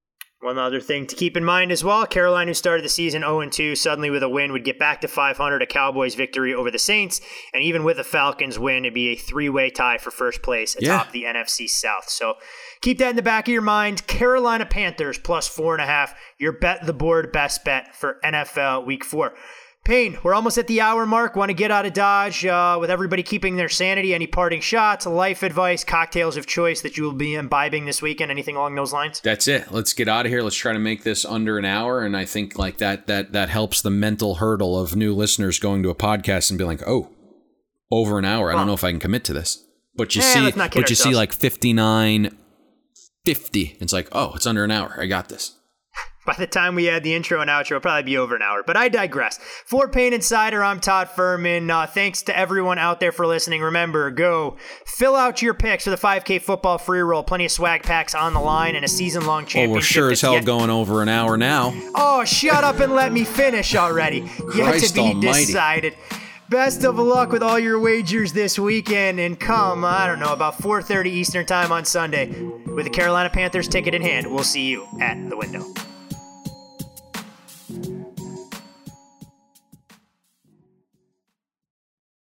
One other thing to keep in mind as well, Carolina, who started the season oh and two, suddenly with a win would get back to five hundred, a Cowboys victory over the Saints, and even with a Falcons win, it'd be a three-way tie for first place atop yeah. the N F C South. So keep that in the back of your mind. Carolina Panthers plus four and a half, your bet the board best bet for N F L Week four. Payne, we're almost at the hour mark. Want to get out of Dodge uh, with everybody keeping their sanity. Any parting shots, life advice, cocktails of choice that you will be imbibing this weekend? Anything along those lines? That's it. Let's get out of here. Let's try to make this under an hour. And I think like that that that helps the mental hurdle of new listeners going to a podcast and be like, oh, over an hour. I don't know if I can commit to this. But you eh, see, but ourselves. you see like fifty-nine, fifty. It's like, oh, it's under an hour. I got this. By the time we add the intro and outro, it'll probably be over an hour. But I digress. For Payne Insider, I'm Todd Furman. Uh, thanks to everyone out there for listening. Remember, go fill out your picks for the five K football free roll. Plenty of swag packs on the line and a season-long championship. Oh, we're sure as hell yet- going over an hour now. Oh, shut up and let me finish already. Yet to be almighty. Decided. Best of luck with all your wagers this weekend, and come, I don't know, about four thirty Eastern time on Sunday with the Carolina Panthers ticket in hand. We'll see you at the window.